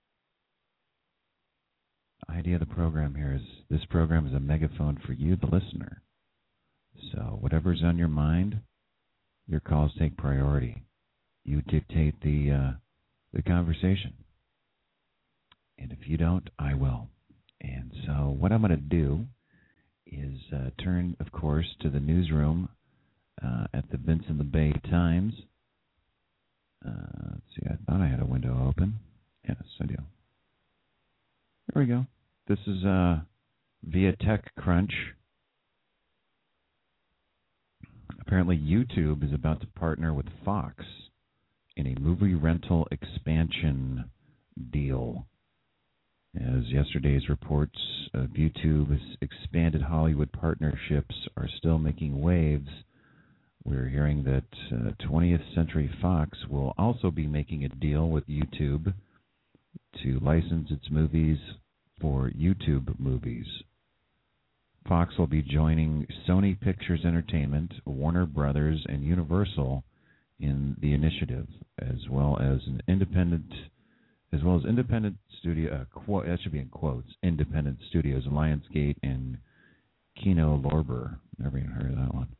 The idea of the program here is this program is a megaphone for you, the listener. So whatever's on your mind, your calls take priority. You dictate the conversation. And if you don't, I will. And so what I'm going to do is turn, of course, to the newsroom at the Vince in the Bay Times. Let's see, I thought I had a window open. Yes, I do. There we go. This is via TechCrunch. Apparently YouTube is about to partner with Fox in a movie rental expansion deal. As yesterday's reports of YouTube's expanded Hollywood partnerships are still making waves, we're hearing that 20th Century Fox will also be making a deal with YouTube to license its movies for YouTube movies. Fox will be joining Sony Pictures Entertainment, Warner Brothers, and Universal in the initiative, as well as independent studio. That should be in quotes. Independent studios, Lionsgate and Kino Lorber. Never even heard of that one.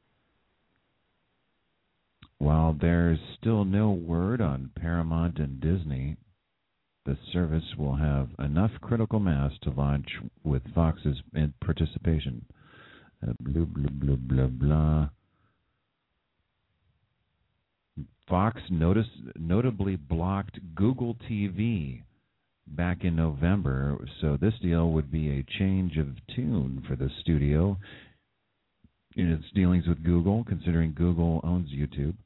While there's still no word on Paramount and Disney, the service will have enough critical mass to launch with Fox's participation. Blah, blah, blah, blah, blah. Fox notably blocked Google TV back in November. So this deal would be a change of tune for the studio in its dealings with Google, considering Google owns YouTube.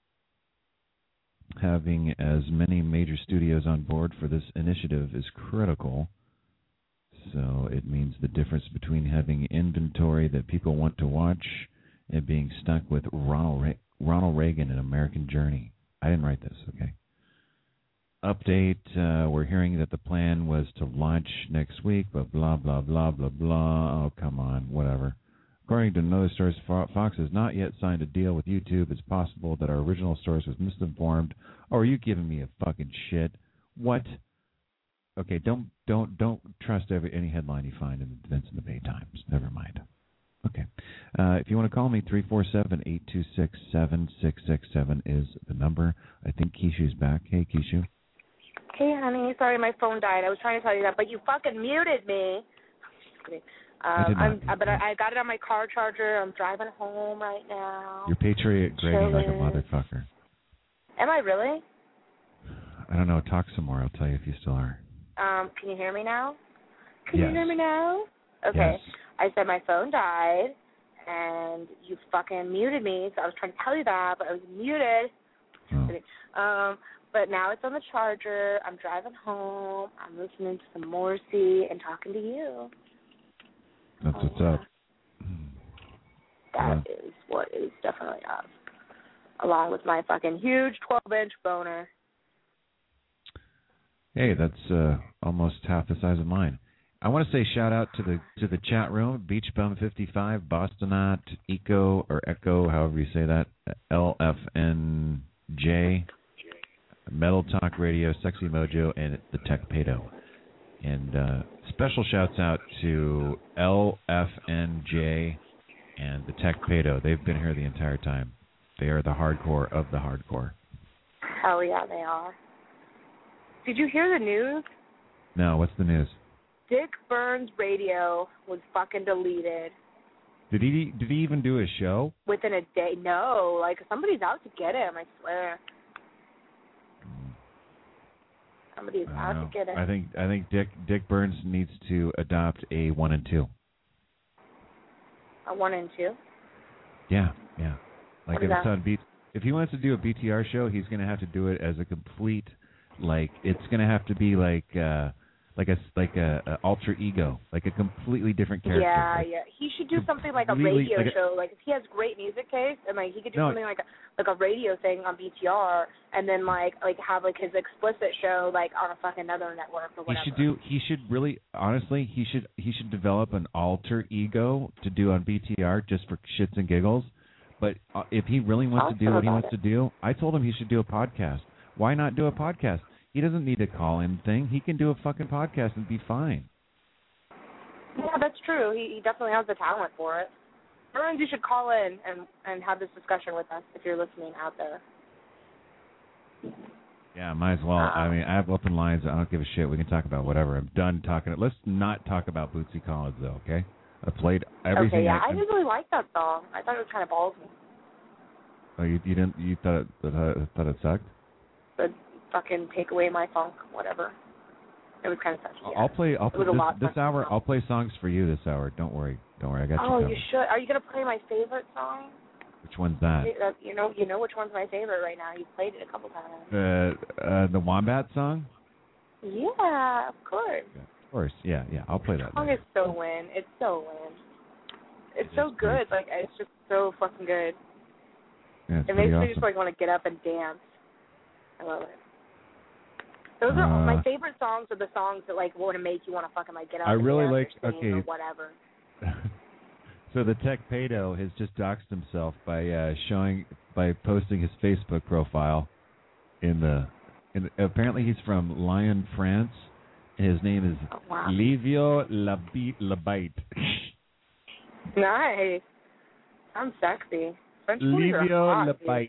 Having as many major studios on board for this initiative is critical. So it means the difference between having inventory that people want to watch and being stuck with Ronald Reagan and American Journey. I didn't write this, okay? Update, we're hearing that the plan was to launch next week, but blah, blah, blah, blah, blah. Oh, come on, whatever. According to another source, Fox has not yet signed a deal with YouTube. It's possible that our original source was misinformed. Oh, are you giving me a fucking shit? What? Okay, don't trust any headline you find in the Vince in the Bay Times. Never mind. Okay. If you want to call me, 347-826-7667 is the number. I think Keishu's back. Hey, Keishu. Hey, honey. Sorry, my phone died. I was trying to tell you that, but you fucking muted me. Just kidding. I got it on my car charger. I'm driving home right now. You're Patriot grading like a motherfucker. Am I really? I don't know. Talk some more. I'll tell you if you still are. Can you hear me now? Can Yes. you hear me now? Okay. Yes. I said my phone died, and you fucking muted me, so I was trying to tell you that, but I was muted. But now it's on the charger. I'm driving home. I'm listening to some Morrissey and talking to you. That's what's up. That is what is definitely up. Along with my fucking huge 12-inch boner. Hey, that's almost half the size of mine. I want to say shout out to the chat room, Beachbum55, Bostonaut, Eco or Echo, however you say that, LFNJ, Metal Talk Radio, Sexy Mojo, and the Tech Pedo. And special shouts out to LFNJ and the Tech Pedo. They've been here the entire time. They are the hardcore of the hardcore. Hell yeah, they are. Did you hear the news? No, what's the news? Dick Burns Radio was fucking deleted. Did he even do a show? Within a day. No, like somebody's out to get him, I swear. Somebody's out to get him. I think Dick Burns needs to adopt a 1 and 2. A 1 and 2? Yeah. What Like is if it's that? on if he wants to do a BTR show, he's going to have to do it as a complete, like it's going to have to be like a alter ego, like a completely different character. Yeah. He should do something like a radio show. Like if he has great music taste, and like he could do something like a radio thing on BTR, and then like have like his explicit show like on a fucking other network or whatever. He should really, honestly, he should develop an alter ego to do on BTR just for shits and giggles. But if he really wants to do what he wants to do, I told him he should do a podcast. Why not do a podcast? He doesn't need a call-in thing. He can do a fucking podcast and be fine. Yeah, that's true. He definitely has the talent for it. Burns, you should call in and have this discussion with us if you're listening out there. Yeah, might as well. I mean, I have open lines. I don't give a shit. We can talk about whatever. I'm done talking. Let's not talk about Bootsy Collins, though, okay? I played everything. Okay, yeah, I didn't really like that song. I thought it was kind of ballsy. Oh, you didn't? You thought it sucked? But fucking take away my funk, whatever. It was kind of touchy. I'll play this hour. I'll play songs for you this hour. Don't worry. I got you. Oh, covered. you should. Are you gonna play my favorite song? Which one's that? You know which one's my favorite right now. You've played it a couple times. The Wombat song? Yeah, of course. Yeah, of course. Yeah. I'll play that. The song is so win. It's so win. It's so good. Like it's just so fucking good. Yeah, it makes me awesome. just like want to get up and dance. I love it. Those are my favorite songs. Are the songs that like want to make you want to fucking like get up. I and really dance like. or sing Okay. or whatever. So the Tech Pedo has just doxed himself by posting his Facebook profile apparently he's from Lyon, France. And his name is Livio Labite. Nice. I'm sexy. French boys Livio are hot, Labite.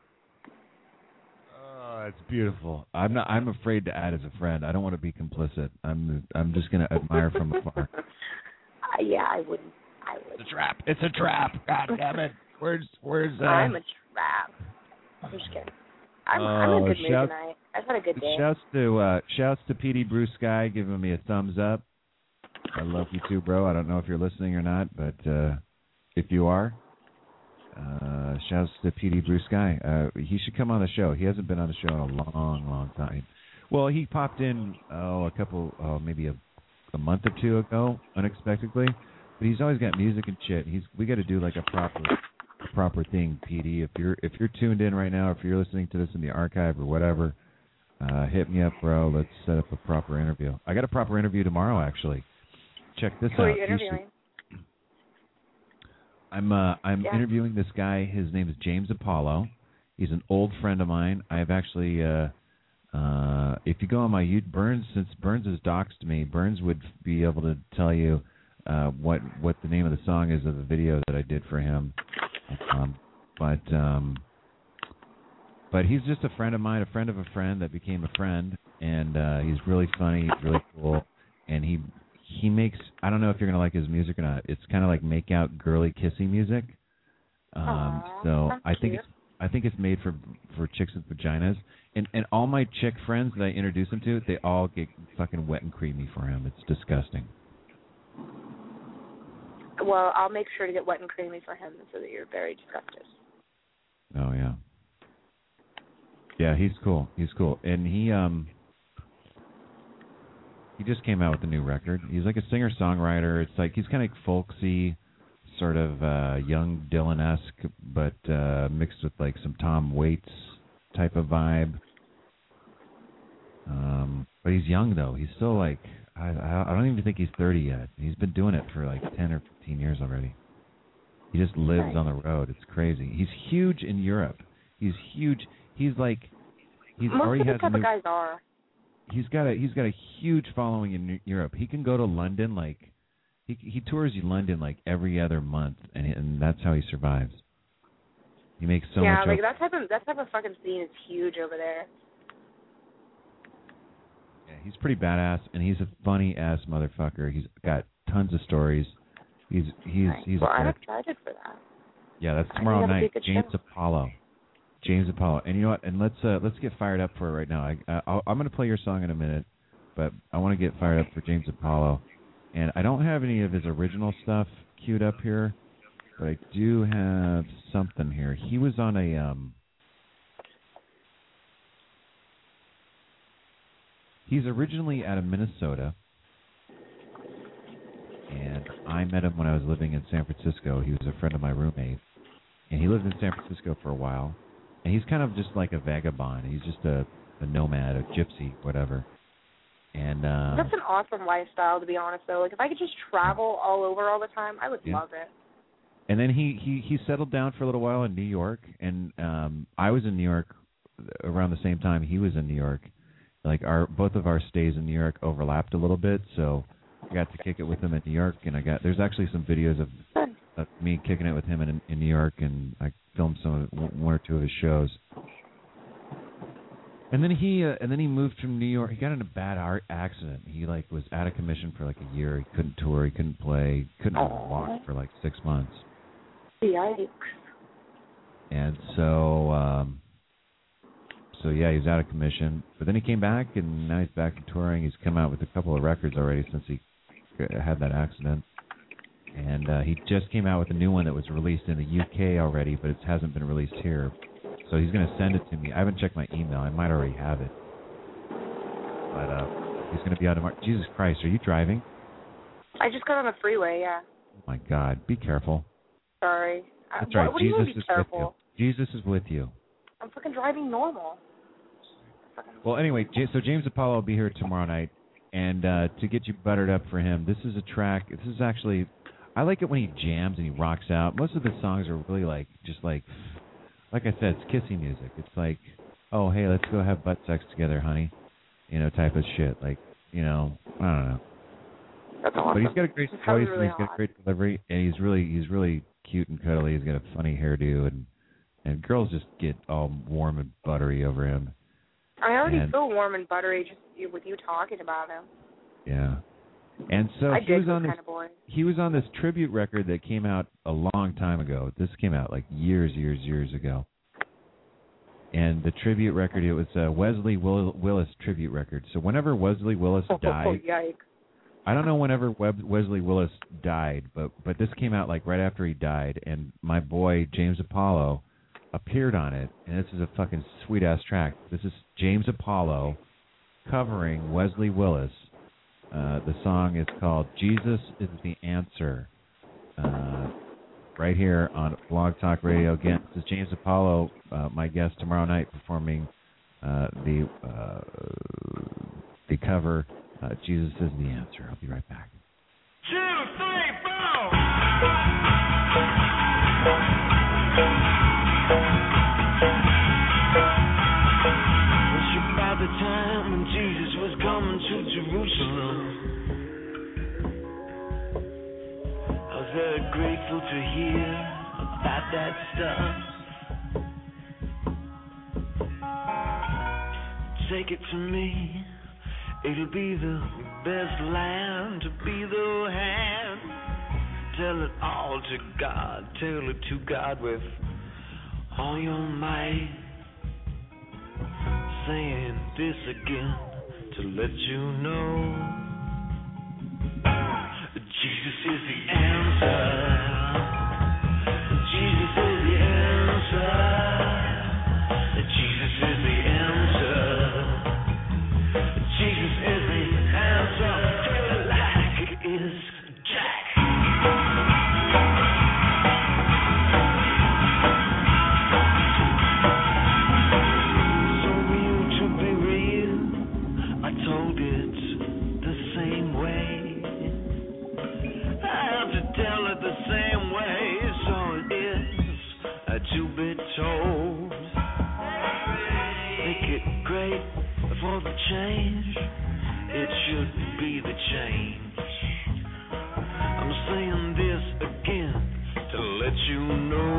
Oh, it's beautiful. I'm afraid to add as a friend. I don't want to be complicit. I'm just going to admire from afar. Yeah, I wouldn't. It's a trap. It's a trap. God damn it. Where's I'm a trap. I'm just kidding. I'm in a good mood tonight. I've had a good day. Shouts to PD Blue Sky giving me a thumbs up. I love you too, bro. I don't know if you're listening or not, but if you are, shouts to PD Blue Sky. He should come on the show. He hasn't been on the show in a long, long time. Well, he popped in maybe a month or two ago, unexpectedly. But he's always got music and shit. We got to do like a proper thing, PD. If you're tuned in right now, if you're listening to this in the archive or whatever, hit me up, bro. Let's set up a proper interview. I got a proper interview tomorrow, actually. Check this out. Who are you interviewing? I'm interviewing this guy. His name is James Apollo. He's an old friend of mine. I've actually, if you go on my YouTube, Burns, since Burns has doxed me, Burns would be able to tell you what the name of the song is of the video that I did for him. But he's just a friend of mine, a friend of a friend that became a friend, and he's really funny, he's really cool, and he makes, I don't know if you're going to like his music or not. It's kind of like make out girly kissy music. So I think it's made for chicks with vaginas. And all my chick friends that I introduce him to, they all get fucking wet and creamy for him. It's disgusting. Well, I'll make sure to get wet and creamy for him so that you're very disgusted. Oh yeah. Yeah, he's cool. And he just came out with a new record. He's like a singer-songwriter. It's like he's kind of folksy, sort of young Dylan-esque, but mixed with like some Tom Waits type of vibe. But he's young though. He's still like I don't even think he's 30 yet. He's been doing it for like 10 or 15 years already. He just lives on the road. It's crazy. He's huge in Europe. He's huge. He's most already of the has type of guys are. He's got a huge following in Europe. He can go to London like he tours London like every other month, and that's how he survives. He makes so much. Yeah, like that type of fucking scene is huge over there. Yeah, he's pretty badass, and he's a funny ass motherfucker. He's got tons of stories. He's well, I'm excited for that. Yeah, that's tomorrow night. James Apollo. And you know what? And let's get fired up for it right now. I'm going to play your song in a minute, but I want to get fired up for James Apollo. And I don't have any of his original stuff queued up here, but I do have something here. He was on a he's originally out of Minnesota, and I met him when I was living in San Francisco. He was a friend of my roommate, and he lived in San Francisco for a while. And he's kind of just like a vagabond. He's just a nomad, a gypsy, whatever. And that's an awesome lifestyle, to be honest, though. Like, if I could just travel all over all the time, I would love it. And then he settled down for a little while in New York, and I was in New York around the same time he was in New York. Like both of our stays in New York overlapped a little bit, so I got to kick it with him in New York, and there's actually some videos of me kicking it with him in New York, and I filmed one or two of his shows. And then he moved from New York. He got in a bad accident. He was out of commission for like a year. He couldn't tour. He couldn't play. Couldn't walk for like 6 months. Yikes. And so yeah, he was out of commission. But then he came back, and now he's back to touring. He's come out with a couple of records already since he had that accident. And he just came out with a new one that was released in the UK already, but it hasn't been released here. So he's going to send it to me. I haven't checked my email. I might already have it. But he's going to be out tomorrow. Jesus Christ, are you driving? I just got on the freeway, yeah. Oh, my God. Be careful. Sorry. That's right. What do you mean be careful? Jesus is with you. I'm fucking driving normal. Well, anyway, so James Apollo will be here tomorrow night. And to get you buttered up for him, this is a track. This is actually... I like it when he jams and he rocks out. Most of the songs are really like I said, it's kissy music. It's like, oh, hey, let's go have butt sex together, honey, type of shit. Like, I don't know. That's awesome. But he's got a great voice and he's got a great delivery, and he's really cute and cuddly. He's got a funny hairdo, and girls just get all warm and buttery over him. I already feel warm and buttery just with you talking about him. Yeah. And so he was on this tribute record that came out a long time ago. This came out like years ago. And the tribute record, it was a Wesley Willis tribute record. So whenever Wesley Willis died, yikes. I don't know whenever Wesley Willis died, but this came out like right after he died, and my boy James Apollo appeared on it, and this is a fucking sweet-ass track. This is James Apollo covering Wesley Willis. The song is called Jesus is the Answer. Right here on Blog Talk Radio. Again, this is James Apollo, my guest tomorrow night, performing the cover, Jesus is the Answer. I'll be right back. 2, 3, 4. Was about the time when Jesus was coming to Jerusalem. I was very grateful to hear about that stuff. Take it to me, it'll be the best land to be the hand. Tell it all to God, tell it to God with all your might. Saying this again to let you know Jesus is the answer. Jesus is the answer. Jesus is the answer. Jesus is the answer. Feel it like it is Jack. So real to be real, I told it the same way. I have to tell it the same way, so it is to be told. Make it great for the change, it should be the change. I'm saying this again to let you know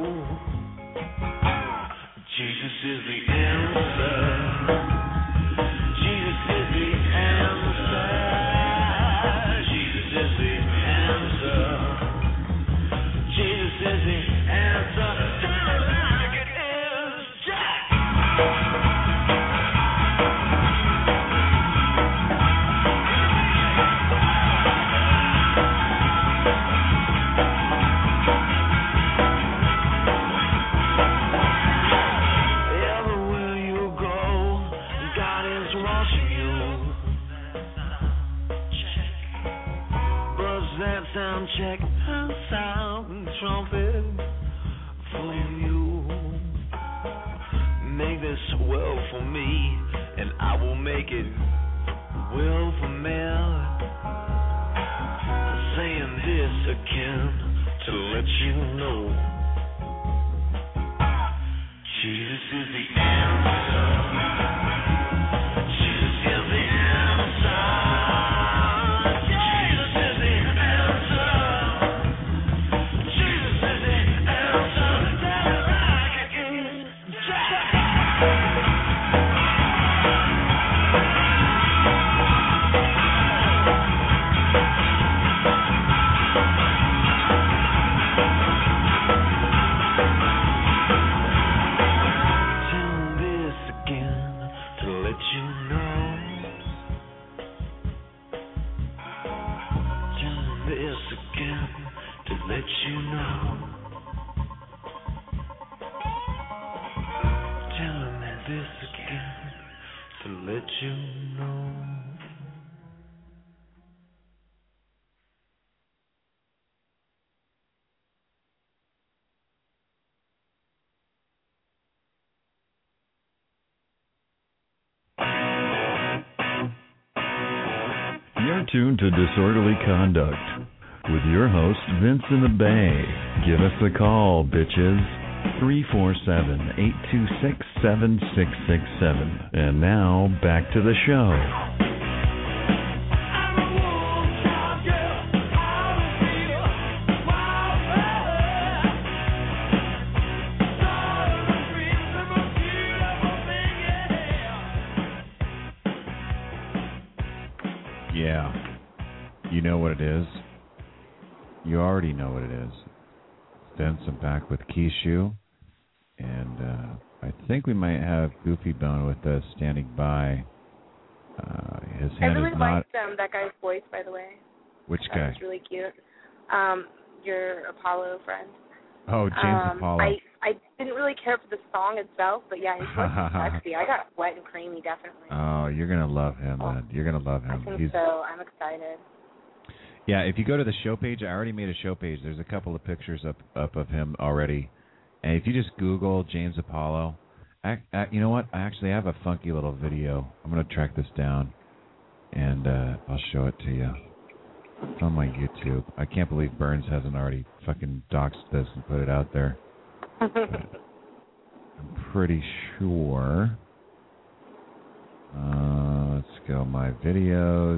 Jesus is the answer. Jesus is the answer. Jesus is the answer. Jesus is the answer. Tell it like it is, Jack. Everywhere you go, God is watching you. Buzz that sound check, sound trumpet for you. Make this well for me, and I will make it well for Mel. Saying this again to let you know Jesus is the answer. Jesus is the answer. Jesus is the answer. Jesus is the answer. Tell it like it is, Jack. Tell this again to let you know. Tell this again to let you know. Tell this again to let you know. You're tuned to Disorderly Conduct with your host, Vince in the Bay. Give us a call, bitches. 347-826-7667. And now, back to the show. Yeah. You know what it is. You already know what it is. Vince, I'm back with Keishu. And I think we might have Goofy Bone with us standing by. His I hand really is not. liked that guy's voice, by the way. Which That guy? was really cute. Your Apollo friend. Oh, James Apollo. I didn't really care for the song itself, but yeah, his voice is sexy. I got wet and creamy, definitely. Oh, you're gonna love him, man. You're gonna love him. I think so. I'm excited. Yeah, if you go to the show page, I already made a show page. There's a couple of pictures up of him already. And if you just Google James Apollo, you know what? I actually have a funky little video. I'm going to track this down, and I'll show it to you. It's on my YouTube. I can't believe Burns hasn't already fucking doxed this and put it out there. I'm pretty sure. Let's go my videos.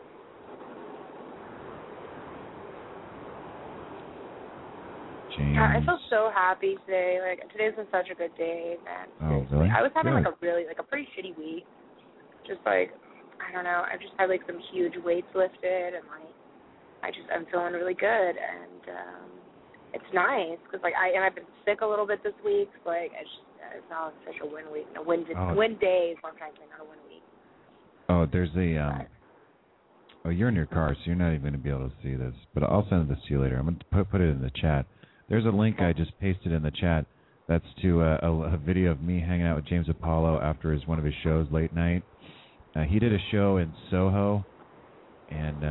James. Yeah, I feel so happy today. Like, today's been such a good day, man. Oh, really? I was having Good. like a pretty shitty week. Just like, I don't know. I've just had like some huge weights lifted, and like, I'm feeling really good, and it's nice because like I've been sick a little bit this week. So, like, it's not such a win week. No, win day is what I'm trying to say, not a win week. Oh, there's a oh, you're in your car, so you're not even going to be able to see this. But I'll send this to you later. I'm going to put it in the chat. There's a link I just pasted in the chat. That's to a video of me hanging out with James Apollo after one of his shows late night. He did a show in Soho, and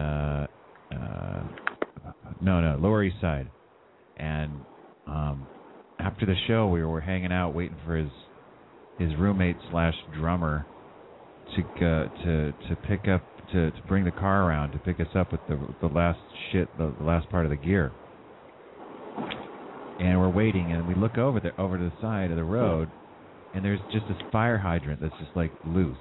Lower East Side. And after the show, we were hanging out waiting for his roommate / drummer to pick up to bring the car around to pick us up with the last part of the gear. And we're waiting, and we look over to the side of the road, and there's just this fire hydrant that's just like loose.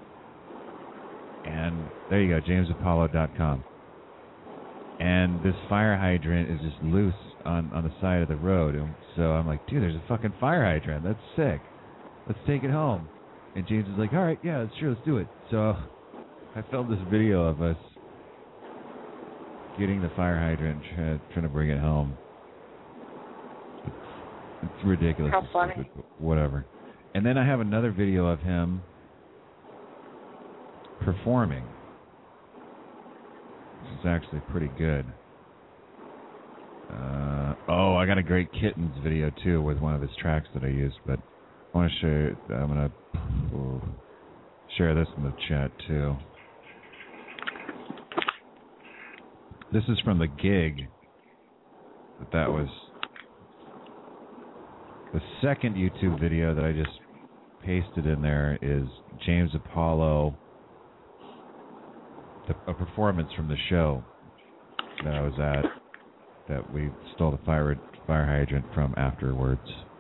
And there you go, JamesApollo.com. And this fire hydrant is just loose on the side of the road. And so I'm like, dude, there's a fucking fire hydrant. That's sick. Let's take it home. And James is like, all right, yeah, sure, let's do it. So I filmed this video of us getting the fire hydrant and trying to bring it home. It's ridiculous. How funny. Stupid, whatever. And then I have another video of him performing. This is actually pretty good. I got a great Kittens video too with one of his tracks that I used, but I want to share. I'm gonna share this in the chat too. This is from the gig. That was the second YouTube video that I just pasted in there. Is James Apollo, a performance from the show that I was at, that we stole the fire hydrant from afterwards.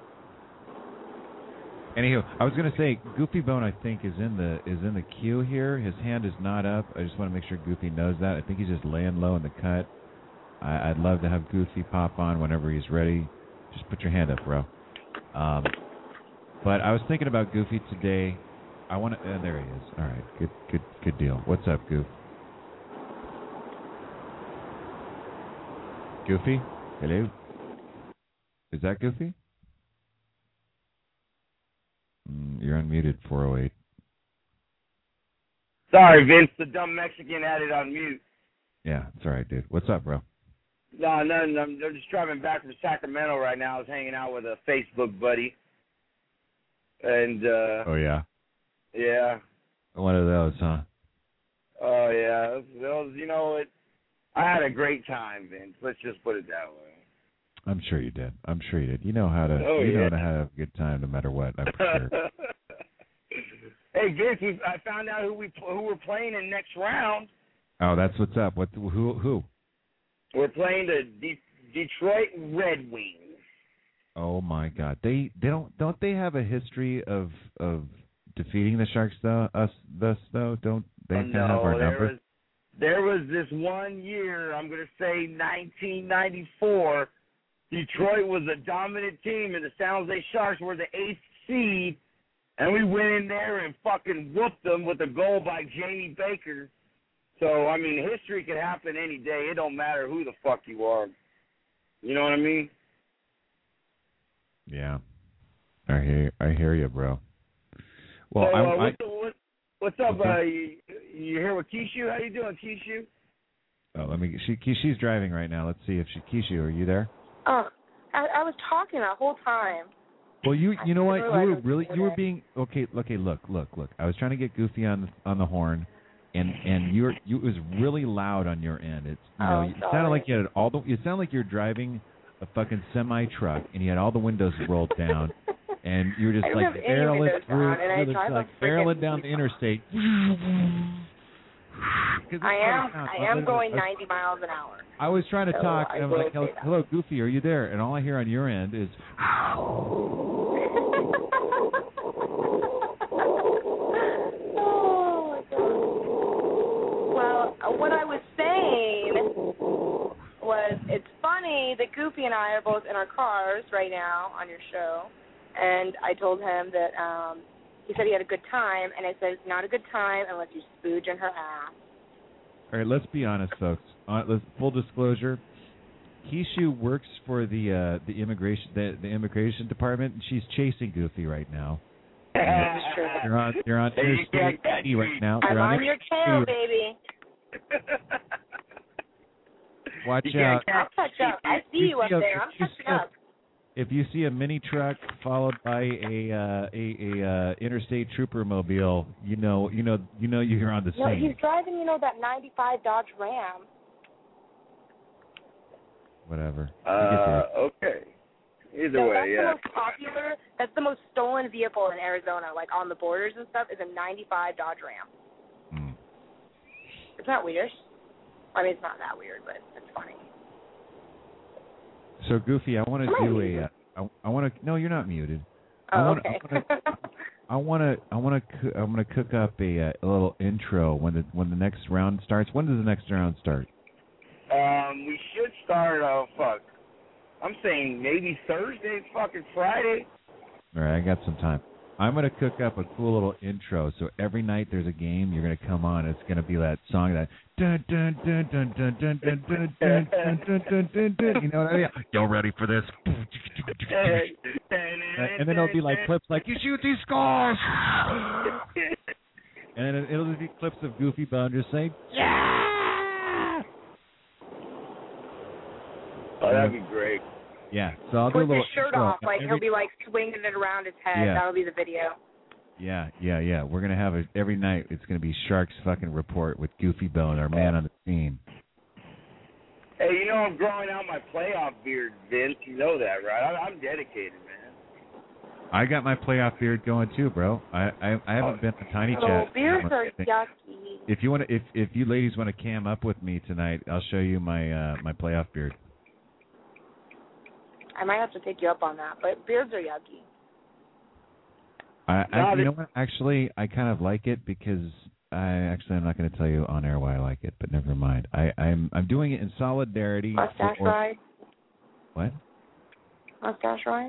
Anywho, I was going to say Goofy Bone, I think, is in the queue here. His hand is not up. I just want to make sure Goofy knows that. I think he's just laying low in the cut. I'd love to have Goofy pop on whenever he's ready. Just put your hand up, bro. But I was thinking about Goofy today. I want to. There he is. All right, good deal. What's up, Goof? Goofy? Hello? Is that Goofy? You're unmuted, 408. Sorry, Vince. The dumb Mexican had it on mute. Yeah, it's all right, dude. What's up, bro? No, nothing. I'm just driving back from Sacramento right now. I was hanging out with a Facebook buddy. And, oh, yeah? Yeah. One of those, huh? Oh, yeah. Those, you know, I had a great time, Vince. Let's just put it that way. I'm sure you did. You know how to know how to have a good time no matter what, I'm sure. Hey, Vince, I found out who we're playing in next round. Oh, that's what's up. Who? We're playing the Detroit Red Wings. Oh my God. They don't they have a history of defeating the Sharks though? Don't they have our number? There was this one year, I'm going to say 1994, Detroit was a dominant team, and the San Jose Sharks were the 8th seed, and we went in there and fucking whooped them with a goal by Jamie Baker. So, I mean, history can happen any day. It don't matter who the fuck you are. You know what I mean? Yeah. I hear you, bro. Well, so, what's up? You here with Kishu? How you doing, Kishu? Oh, she's driving right now. Let's see if Kishu, are you there? I was talking the whole time. Well, you know what? You were being okay. Look. I was trying to get Goofy on the horn, and it was really loud on your end. It sounded like you had it sounded like you're driving a fucking semi truck, and you had all the windows rolled down, and you were just like barreling down the interstate. I am going 90 miles an hour. I was trying to talk, and I was like, hello, Goofy, are you there? And all I hear on your end is... Oh, my God. Well, what I was saying was it's funny that Goofy and I are both in our cars right now on your show, and I told him that he said he had a good time, and I said it's not a good time unless you spooge in her ass. All right, let's be honest, folks. Full disclosure, Kishu works for the immigration department, and she's chasing Goofy right now. You're on Interstate 80 right now. I'm on your tail, baby. Watch out. I'll catch up. I see you up there. I'm catching up. If you see a mini truck followed by a interstate trooper mobile, you know you're on the scene. No, he's driving, that 95 Dodge Ram. Whatever. Okay. Either way, that's the most popular. That's the most stolen vehicle in Arizona, like on the borders and stuff, is a 95 Dodge Ram. It's not weird. I mean, it's not that weird, but it's funny. So Goofy, I want to do I want to. No, you're not muted. Oh, okay. I'm gonna cook up a little intro when the next round starts. When does the next round start? We should start. I'm saying maybe Thursday, fucking Friday. All right, I got some time. I'm going to cook up a cool little intro, so every night there's a game, you're going to come on. It's going to be that song that dun dun dun dun dun dun dun dun dun dun dun dun dun. You know what I mean? Y'all ready for this? And then it'll be like clips like, you shoot these scores! And then it'll be clips of Goofy Bone just saying, yeah! Oh, that'd be great. Yeah, so I'll do a little... With his shirt off, like he'll be like swinging it around his head. Yeah. That'll be the video. Yeah. We're going to have it every night. It's going to be Shark's fucking Report with Goofy Bone, our man on the scene. Hey, I'm growing out my playoff beard, Vince. You know that, right? I'm dedicated, man. I got my playoff beard going too, bro. I haven't been to Tiny Chat. Oh, beards are yucky. If you ladies want to cam up with me tonight, I'll show you my my playoff beard. I might have to take you up on that, but beards are yucky. You know what? Actually, I kind of like it because I'm not going to tell you on air why I like it, but never mind. I'm doing it in solidarity. Mustache ride? What? Mustache ride?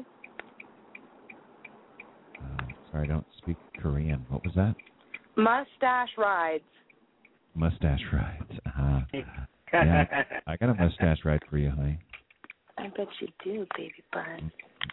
Sorry, I don't speak Korean. What was that? Mustache rides. Mustache rides. Yeah, I got a mustache ride for you, honey. I bet you do, baby bud.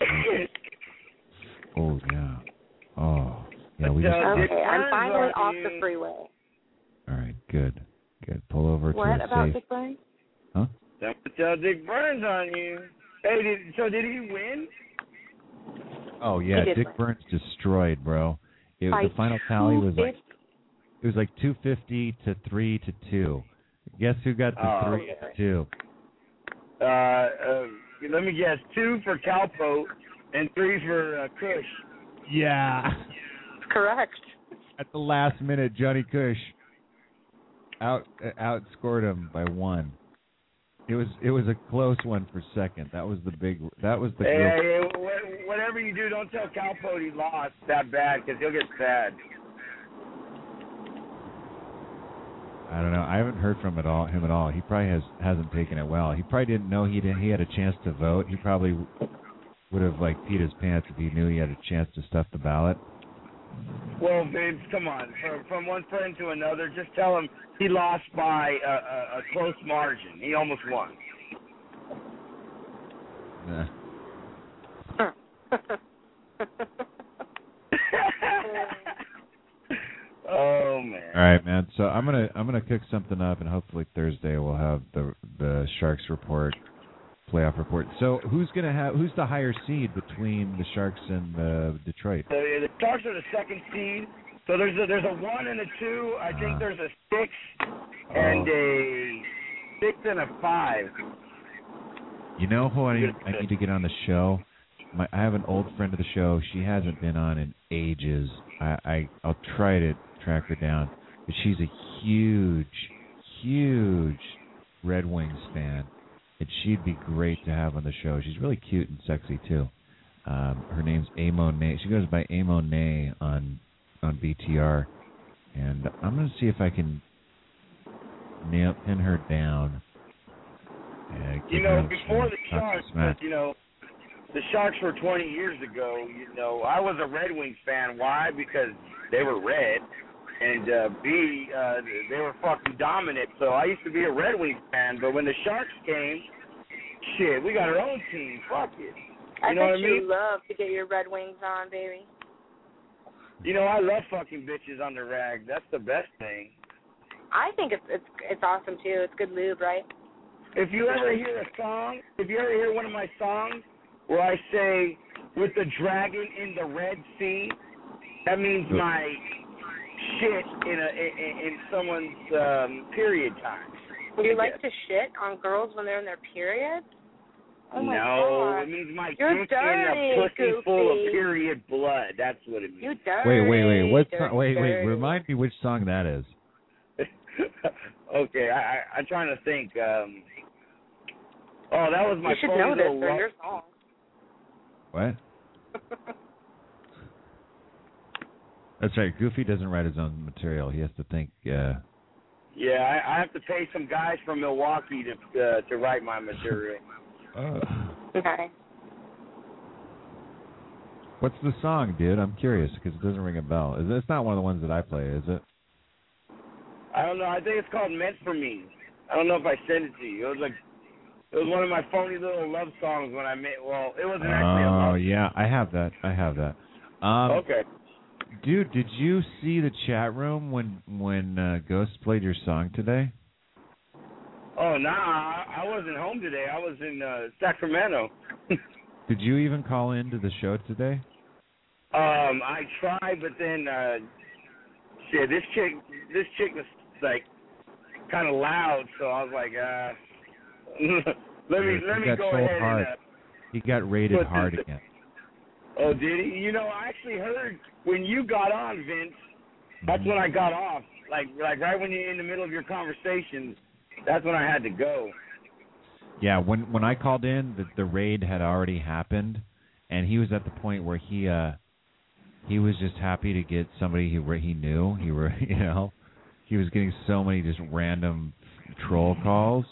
Oh, yeah. Oh, yeah. Okay, I'm finally off the freeway. All right, good. Pull over to a safe. What about Dick Burns? Huh? Don't tell Dick Burns on you. Hey, did he win? Oh, yeah. Dick Burns destroyed, bro. The final tally was like, it was like 250 to 3-2. Guess who got the 3-2? Let me guess, 2 for Calpo and 3 for Kush. Yeah. Correct. At the last minute, Johnny Kush outscored him by 1. It was a close one for second. That was the Hey, whatever you do, don't tell Calpo he lost that bad because he'll get sad. I don't know. I haven't heard from him at all. He probably hasn't taken it well. He probably didn't know he had a chance to vote. He probably would have peed his pants if he knew he had a chance to stuff the ballot. Well, Vince, come on. From one friend to another, just tell him he lost by a close margin. He almost won. So I'm gonna cook something up, and hopefully Thursday we'll have the Sharks report, playoff report. So who's the higher seed between the Sharks and Detroit? The Sharks are the second seed. So there's a 1 and a 2. I think there's a 6 and a 6 and a 5. You know who I need to get on the show? I have an old friend of the show. She hasn't been on in ages. I'll try to track her down. But she's a huge Red Wings fan, and she'd be great to have on the show. She's really cute and sexy too. Her name's Monet. She goes by Monet on BTR, and I'm gonna see if I can pin her down. Before the Sharks, the Sharks were 20 years ago. I was a Red Wings fan. Why? Because they were red, and B, they were fucking dominant. So I used to be a Red Wings fan. But when the Sharks came, shit, we got our own team. Fuck it. I know bet what I mean? you love to get your Red Wings on, baby. I love fucking bitches on the rag. That's the best thing. I think it's awesome too. It's good lube, right? If you ever hear a song, if you ever hear one of my songs where I say, with the dragon in the Red Sea, that means my shit in someone's period time. Would you like to shit on girls when they're in their period? Oh my no, God. It means my You're dick dirty, in a pussy Goofy. full of period blood. That's what it means. You dirty. Wait. What dirty, song? Wait. dirty. Remind me which song that is. Okay, I'm trying to think. That was my You should phony know this. little They're love. your song. What? That's right. Goofy doesn't write his own material. He has to think. Yeah, I have to pay some guys from Milwaukee to write my material. Okay. What's the song, dude? I'm curious because it doesn't ring a bell. It's not one of the ones that I play, is it? I don't know. I think it's called "Meant for Me." I don't know if I sent it to you. It was one of my phony little love songs when I met. Well, it wasn't actually a love. Oh yeah, I have that. Okay. Dude, did you see the chat room when Ghost played your song today? Oh, nah, I wasn't home today. I was in Sacramento. Did you even call into the show today? I tried, but then shit, this chick was like kind of loud, so I was like, let me go ahead hard. and. He got rated hard again. Oh, did he? I actually heard when you got on, Vince. That's when I got off. Like right when you're in the middle of your conversation. That's when I had to go. Yeah, when I called in, the raid had already happened, and he was at the point where he was just happy to get somebody he knew. He was getting so many just random troll calls.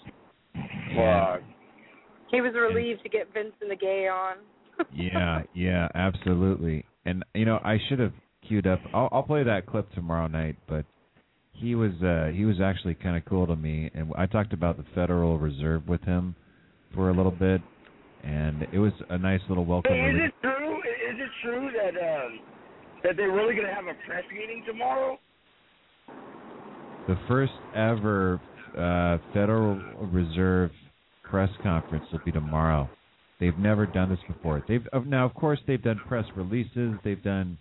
He was relieved to get Vince and the Gay on. Yeah, absolutely. And I should have queued up. I'll play that clip tomorrow night, but. He was actually kind of cool to me, and I talked about the Federal Reserve with him for a little bit, and it was a nice little welcome. Hey, is it true that they're really going to have a press meeting tomorrow? The first ever Federal Reserve press conference will be tomorrow. They've never done this before. Now, of course, they've done press releases. They've done.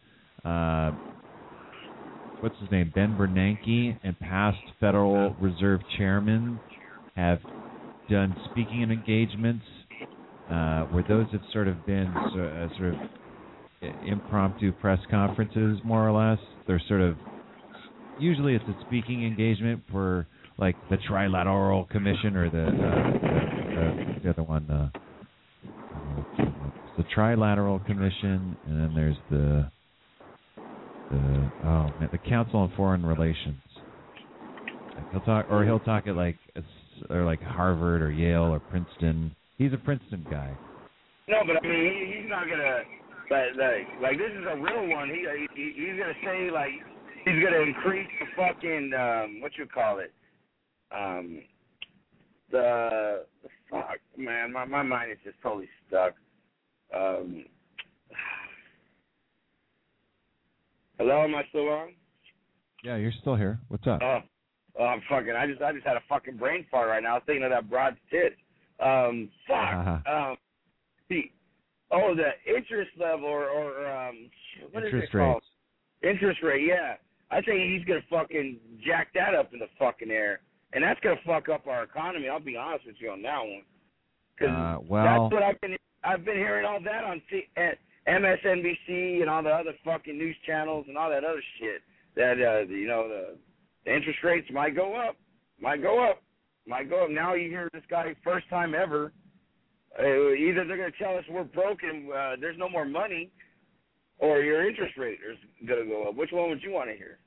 What's his name? Ben Bernanke and past Federal Reserve chairmen have done speaking engagements where those have sort of been sort of impromptu press conferences, more or less. They're sort of usually it's a speaking engagement for like the Trilateral Commission or the other one, the Trilateral Commission, and then there's the Council on Foreign Relations. He'll talk at like Harvard or Yale or Princeton. He's a Princeton guy. No, but I mean he's not gonna like this is a real one. He's gonna say like he's gonna increase the fucking what you call it the fuck man my mind is just totally stuck. Hello, am I still on? Yeah, you're still here. What's up? I just had a fucking brain fart right now. I was thinking of that broad's tits. The interest level or what is it called? Interest rate, yeah. I think he's gonna fucking jack that up in the fucking air, and that's gonna fuck up our economy. I'll be honest with you on that one. Because that's what I've been hearing all that on MSNBC and all the other fucking news channels and all that other shit. That the interest rates might go up. Now you hear this guy first time ever. Either they're going to tell us we're broke and there's no more money, or your interest rate is going to go up. Which one would you want to hear?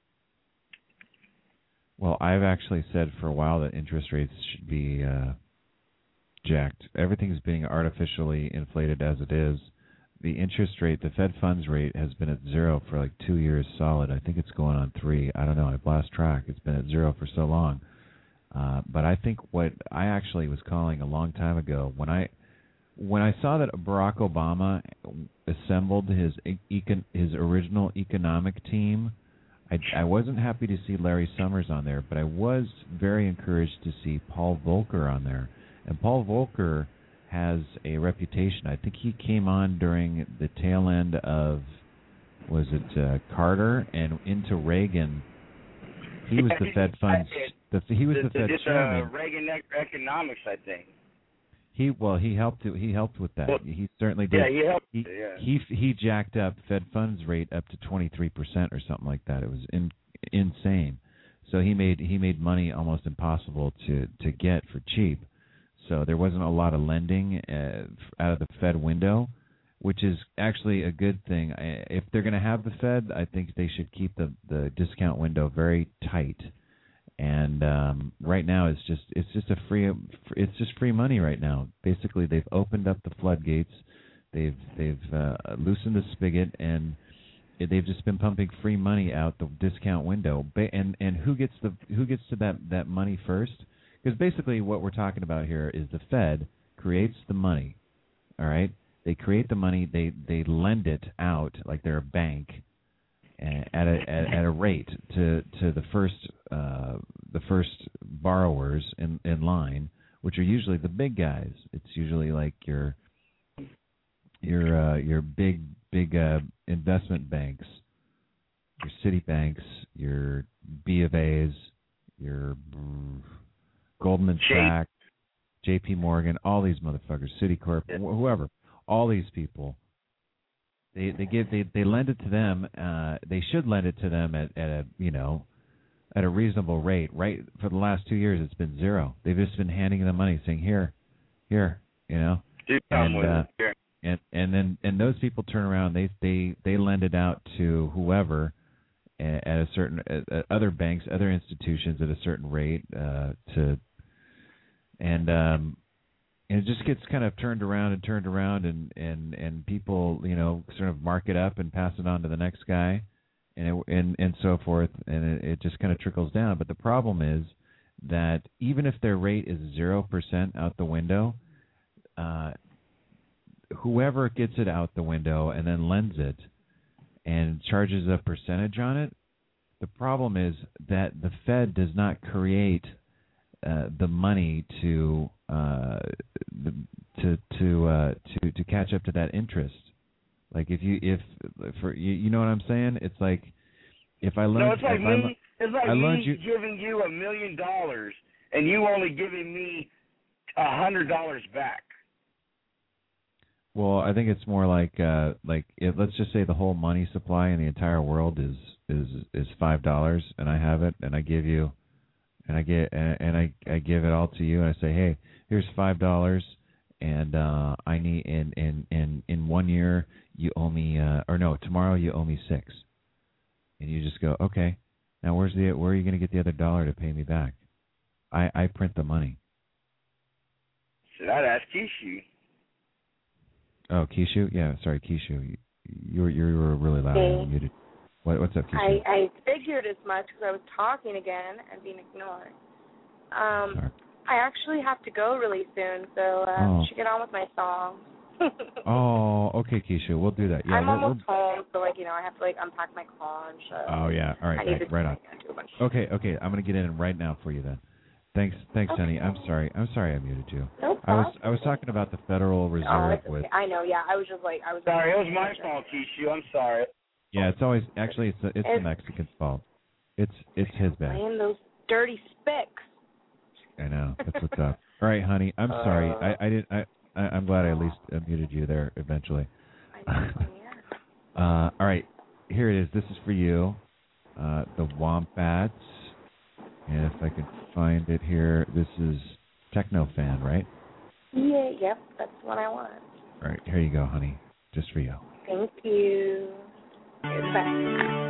Well, I've actually said for a while that interest rates should be jacked. Everything's being artificially inflated as it is. The interest rate, the Fed funds rate, has been at 0 for like 2 years solid. I think it's going on 3. I don't know. I've lost track. It's been at 0 for so long. But I think what I actually was calling a long time ago, when I saw that Barack Obama assembled his original economic team, I wasn't happy to see Larry Summers on there, but I was very encouraged to see Paul Volcker on there. And Paul Volcker has a reputation. I think he came on during the tail end of, Carter and into Reagan. He was the Fed funds. He was the Fed chairman. Reagan economics, I think. He helped with that. He certainly did. Yeah, he helped. He jacked up Fed funds rate up to 23% or something like that. It was insane. So he made money almost impossible to get for cheap. So there wasn't a lot of lending out of the Fed window, which is actually a good thing. If they're going to have the Fed, I think they should keep the discount window very tight. And right now it's just free money right now. Basically, they've opened up the floodgates, they've loosened the spigot, and they've just been pumping free money out the discount window. And who gets to that money first? Because basically what we're talking about here is the Fed creates the money. All right, they create the money, they lend it out like they're a bank at a rate to the first borrowers in line, which are usually the big guys. It's usually like your big investment banks, your Citibanks, your B of A's, your Goldman Sachs, J.P. Morgan, all these motherfuckers, Citicorp, whoever, all these people. They lend it to them. They should lend it to them at a reasonable rate. Right, for the last 2 years, it's been 0. They've just been handing them money, saying here, and those people turn around. They lend it out to whoever at a certain other banks, other institutions at a certain rate and it just gets kind of turned around and people sort of mark it up and pass it on to the next guy and so forth, and it just kind of trickles down. But the problem is that even if their rate is 0% out the window, whoever gets it out the window and then lends it and charges a percentage on it, the problem is that the Fed does not create the money to catch up to that interest. Like if you know what I'm saying? It's like if I lend me giving you $1 million and you only giving me $100 back. Well, I think it's more like if, let's just say the whole money supply in the entire world is $5, and I have it, and I give you, and I give it all to you, and I say, hey, here's $5, and I need in 1 year you owe me, tomorrow you owe me $6, and you just go, okay, now where are you going to get the other $1 to pay me back? I print the money. Should I ask Kishu? Oh, Kishu? Yeah, sorry, Kishu. You were really loud. Hey. Muted. What's up, Kishu? I figured as much because I was talking again and being ignored. I actually have to go really soon, so I should get on with my song. Oh, okay, Keisha, we'll do that. Yeah, I'm almost home, so like I have to like unpack my car and shit. Oh yeah, all right, I need to right on. do a bunch of Okay, I'm gonna get in right now for you then. Thanks, honey. I'm sorry I muted you. No problem. I was talking about the Federal Reserve it's with. okay. I know, yeah. I was just like Sorry, it was my fault, Keisha. I'm sorry. Yeah, it's always it's the Mexican's fault. It's his bad. Playing those dirty spicks. I know. That's what's up. All right, honey. I'm sorry. I'm glad I at least muted you there eventually. All right, here it is. This is for you, the Wombats. And if I can find it here, this is Techno Fan, right? Yeah, yep, that's what I want. All right, here you go, honey. Just for you. Thank you. Goodbye.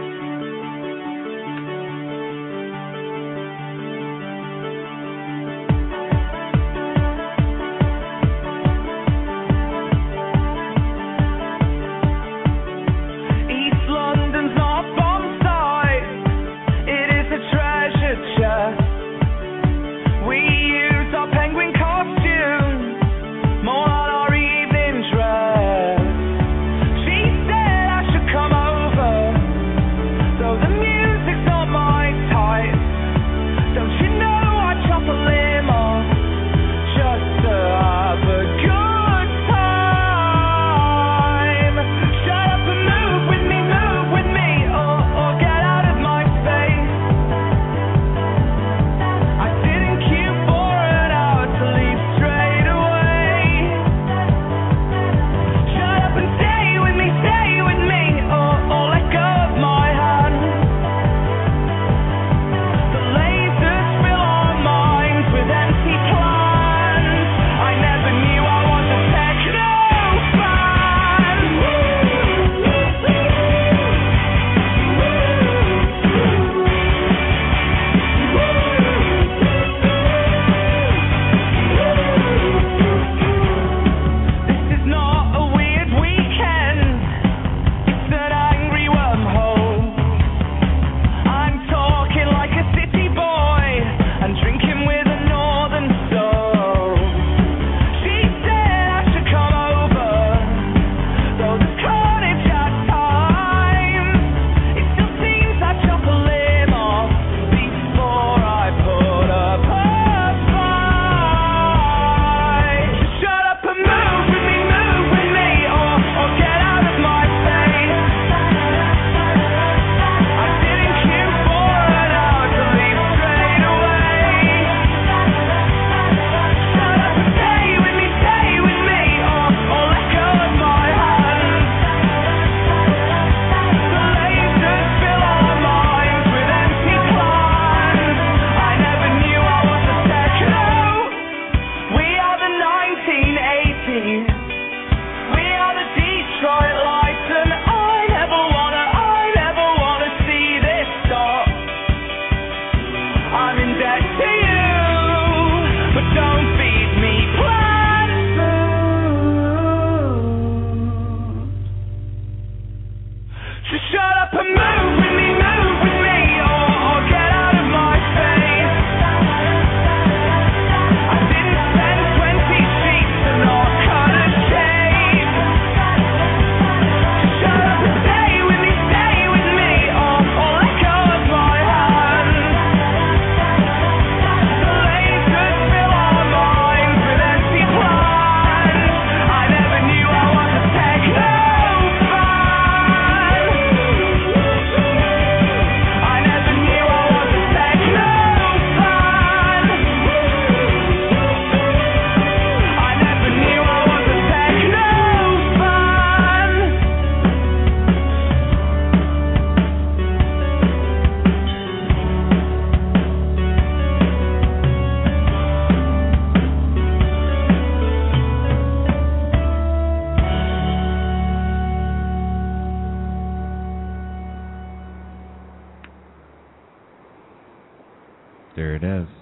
There it is.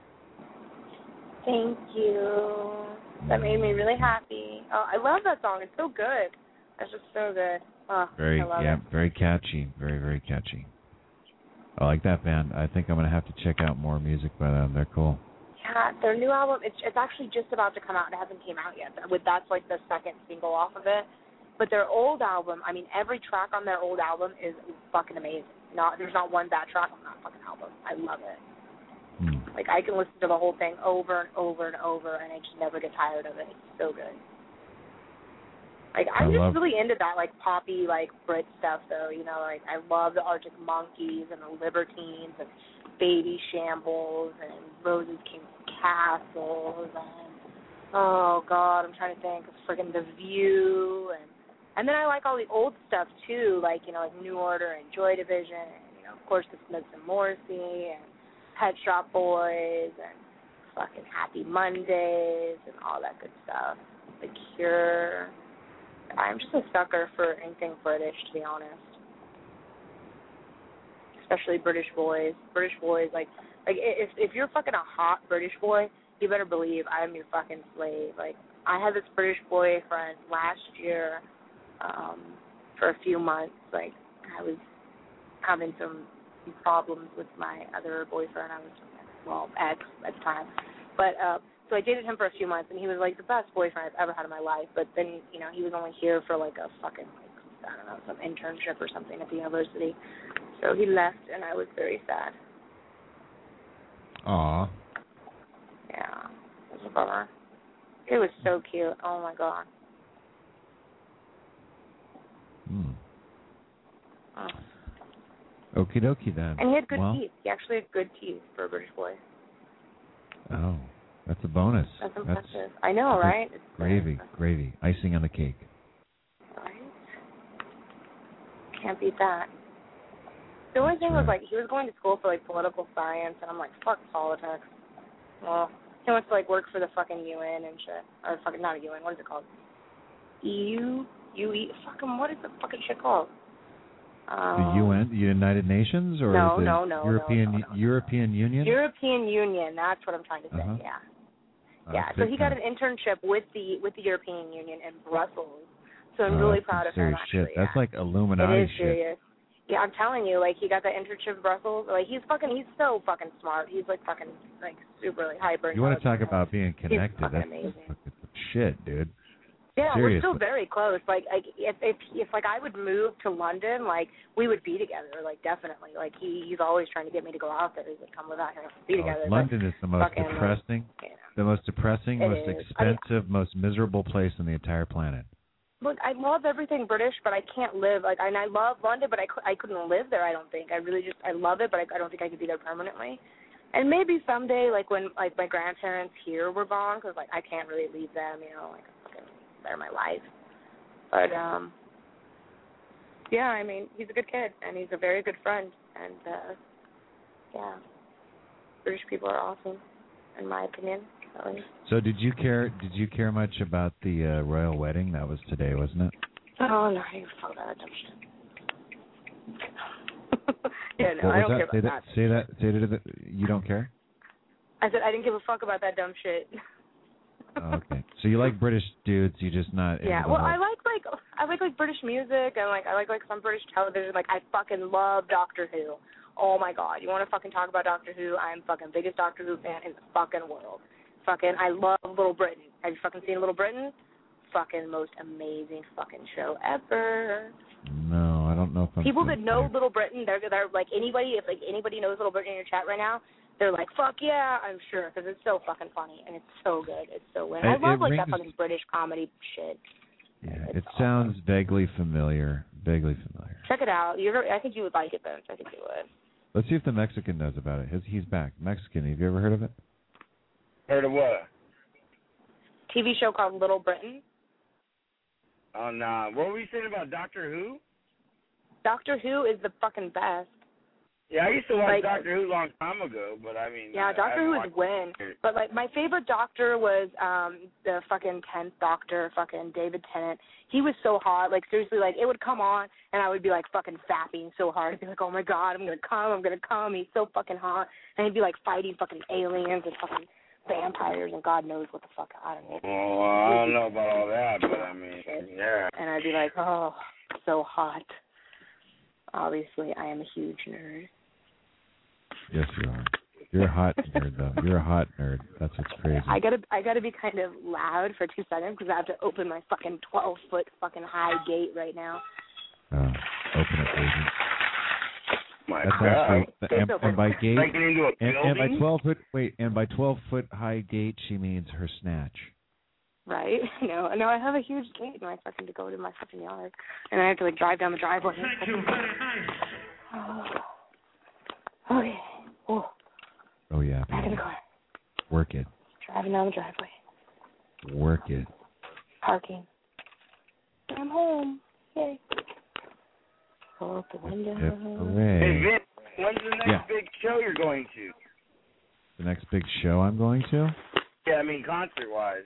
Thank you. That made me really happy. Oh, I love that song. It's so good. It's just so good. Oh, I love it. Very catchy. Very, very catchy. I like that band. I think I'm going to have to check out more music by them. They're cool. Yeah, Yeah, their new album, it's actually just about to come out. It hasn't came out yet. That's like the second single off of it. But their old album, I mean, every track on their old album is fucking amazing. There's not one bad track on that fucking album. I love it. Like, I can listen to the whole thing over and over and over, and I just never get tired of it. It's so good. Like, I'm just really into that, like, poppy, like, Brit stuff, though. You know, like, I love the Arctic Monkeys and the Libertines and Baby Shambles and Roses King Castles and, oh, God, I'm trying to think of friggin' The View. And then I like all the old stuff, too, like, you know, like New Order and Joy Division and, you know, of course, the Smiths and Morrissey and Pet Shop Boys and fucking Happy Mondays and all that good stuff. The Cure. I'm just a sucker for anything British, to be honest. Especially British boys. British boys, like if you're fucking a hot British boy, you better believe I'm your fucking slave. Like, I had this British boyfriend last year for a few months. Like, I was having some problems with my other boyfriend. I was, ex at the time. But, so I dated him for a few months, and he was, like, the best boyfriend I've ever had in my life. But then, you know, he was only here for, like, a fucking, like, I don't know, some internship or something at the university. So he left, and I was very sad. Aw. Yeah, it was a bummer. It was so cute. Oh, my God. Okie dokie, then. And he had good teeth. He actually had good teeth for a British boy. Oh, that's a bonus. That's impressive. I know, right? It's gravy. Icing on the cake. Right? Can't beat that. The only thing was, like, he was going to school for, like, political science, and I'm like, fuck politics. Well, he wants to, like, work for the fucking UN and shit. Or fucking, not a UN, what is it called? EU? Fucking, what is the fucking shit called? The UN, the United Nations, or no, European Union? European Union. That's what I'm trying to say. Yeah. Yeah. So he got an internship with the European Union in Brussels. So I'm really proud of him. Actually, shit. That's like Illuminati it is shit. Serious. Yeah, I'm telling you, like, he got that internship in Brussels. Like, he's so fucking smart. He's like fucking like super like hyper. You want to talk about being connected? He's fucking That's amazing. Shit, dude. Yeah, Seriously. we're still very close. Like if like I would move to London, like we would be together. Like definitely. Like he's always trying to get me to go out there. He's like, come live out here, and be together. London is the most depressing, most expensive, most miserable place on the entire planet. Look, I love everything British, but I can't live. Like, and I love London, but I couldn't live there. I don't think. I love it, but I don't think I could be there permanently. And maybe someday, like when like my grandparents here were gone, because like I can't really leave them. You know, like. They're my life. But, yeah, I mean, he's a good kid, and he's a very good friend, and, yeah, British people are awesome, in my opinion. So did you care much about the royal wedding? That was today, wasn't it? Oh, no, I fuck that dumb shit. Yeah, no, I don't care about that. Say that, you don't care? I said I didn't give a fuck about that dumb shit. Okay, so you like British dudes, you just not. Yeah, well, I like British music, and like I like some British television. Like I fucking love Doctor Who. Oh my God, you want to fucking talk about Doctor Who? I'm fucking biggest Doctor Who fan in the fucking world. Fucking, I love Little Britain. Have you fucking seen Little Britain? Fucking most amazing fucking show ever. No, I don't know if I'm. People that know Little Britain, they're like anybody. If like anybody knows Little Britain in your chat right now, they're like, fuck yeah, I'm sure, because it's so fucking funny, and it's so good. It's so good. I love, like, that fucking British comedy shit. Yeah, it sounds vaguely familiar. Check it out. I think you would like it, Vince. I think you would. Let's see if the Mexican knows about it. He's back. Mexican, have you ever heard of it? Heard of what? TV show called Little Britain. Oh, no. What were you saying about Doctor Who? Doctor Who is the fucking best. Yeah, I used to watch Doctor Who a long time ago, but I mean... Yeah, Doctor Who is win. But, like, my favorite Doctor was the fucking 10th Doctor, fucking David Tennant. He was so hot. Like, seriously, like, it would come on, and I would be, like, fucking fapping so hard. I'd be like, oh, my God, I'm going to come. He's so fucking hot. And he'd be, like, fighting fucking aliens and fucking vampires and God knows what the fuck. I don't know. Well, I don't know about all that, but, I mean, yeah. And I'd be like, oh, so hot. Obviously, I am a huge nerd. Yes, you are. You're a hot nerd, though. You're a hot nerd. That's what's crazy. I gotta be kind of loud for 2 seconds because I have to open my fucking 12-foot fucking high gate right now. Open it, baby. My That's God. actually and by gate Breaking into a and by building? 12-foot and by 12-foot high gate she means her snatch. Right? No, I have a huge gate and I fucking to go to my fucking yard, and I have to like drive down the driveway. Thank you very nice. Okay. Oh yeah. Back in the car. Work it. Driving down the driveway. Work it. Parking. I'm home. Yay. Pull up the window. Hooray. Hey, Vince, when's the next big show you're going to? The next big show I'm going to? Yeah, I mean concert-wise.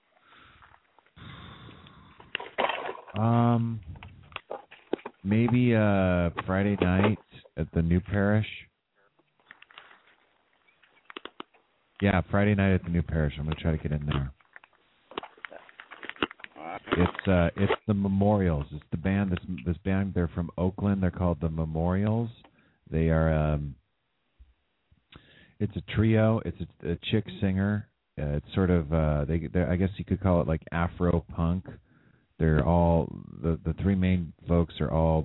Maybe Friday night at the New Parish. Yeah, Friday night at the New Parish. I'm gonna try to get in there. It's the Memorials. It's the band. This band. They're from Oakland. They're called the Memorials. They are. It's a trio. It's a chick singer. It's sort of. I guess you could call it like Afro punk. They're all the three main folks are all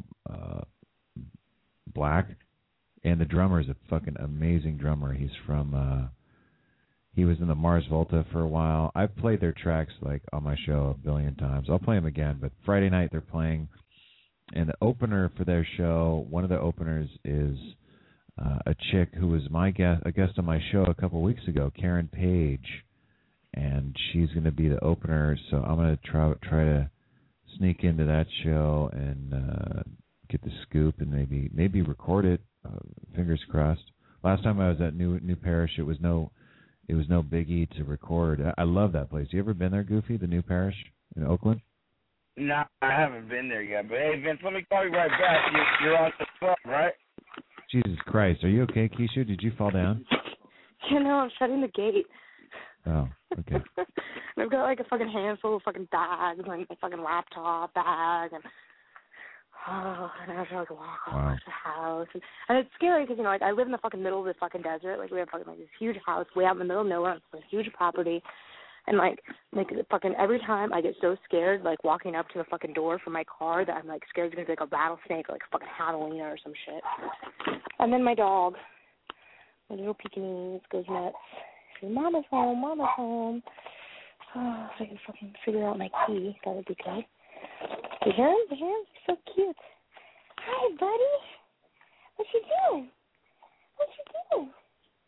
black, and the drummer is a fucking amazing drummer. He's from. He was in the Mars Volta for a while. I've played their tracks like on my show a billion times. I'll play them again, but Friday night they're playing, and the opener for their show, one of the openers is a chick who was a guest on my show a couple weeks ago, Karen Page, and she's going to be the opener. So I'm going to try to sneak into that show and get the scoop and maybe record it. Fingers crossed. Last time I was at New Parish, it was no biggie to record. I love that place. You ever been there, Goofy? The New Parish in Oakland? No, I haven't been there yet. But hey, Vince, let me call you right back. You're on the phone, right? Jesus Christ, are you okay, Keisha? Did you fall down? You know, I'm shutting the gate. Oh, okay. And I've got like a fucking handful of fucking bags, like my fucking laptop bag, and and I have to like walk all over the house, and it's scary because like I live in the fucking middle of the fucking desert. Like we have fucking like this huge house way out in the middle of nowhere. It's a huge property, and like fucking every time I get so scared like walking up to the fucking door for my car that I'm like scared it's gonna be like a rattlesnake or like fucking Halloween or some shit. And then my dog, my little Pekingese, goes nuts. Mama's home, Mama's home. Oh, if I can fucking figure out my key, that would be good. You hear him? You hear him? He's so cute. Hi, buddy. What you doing? What you doing?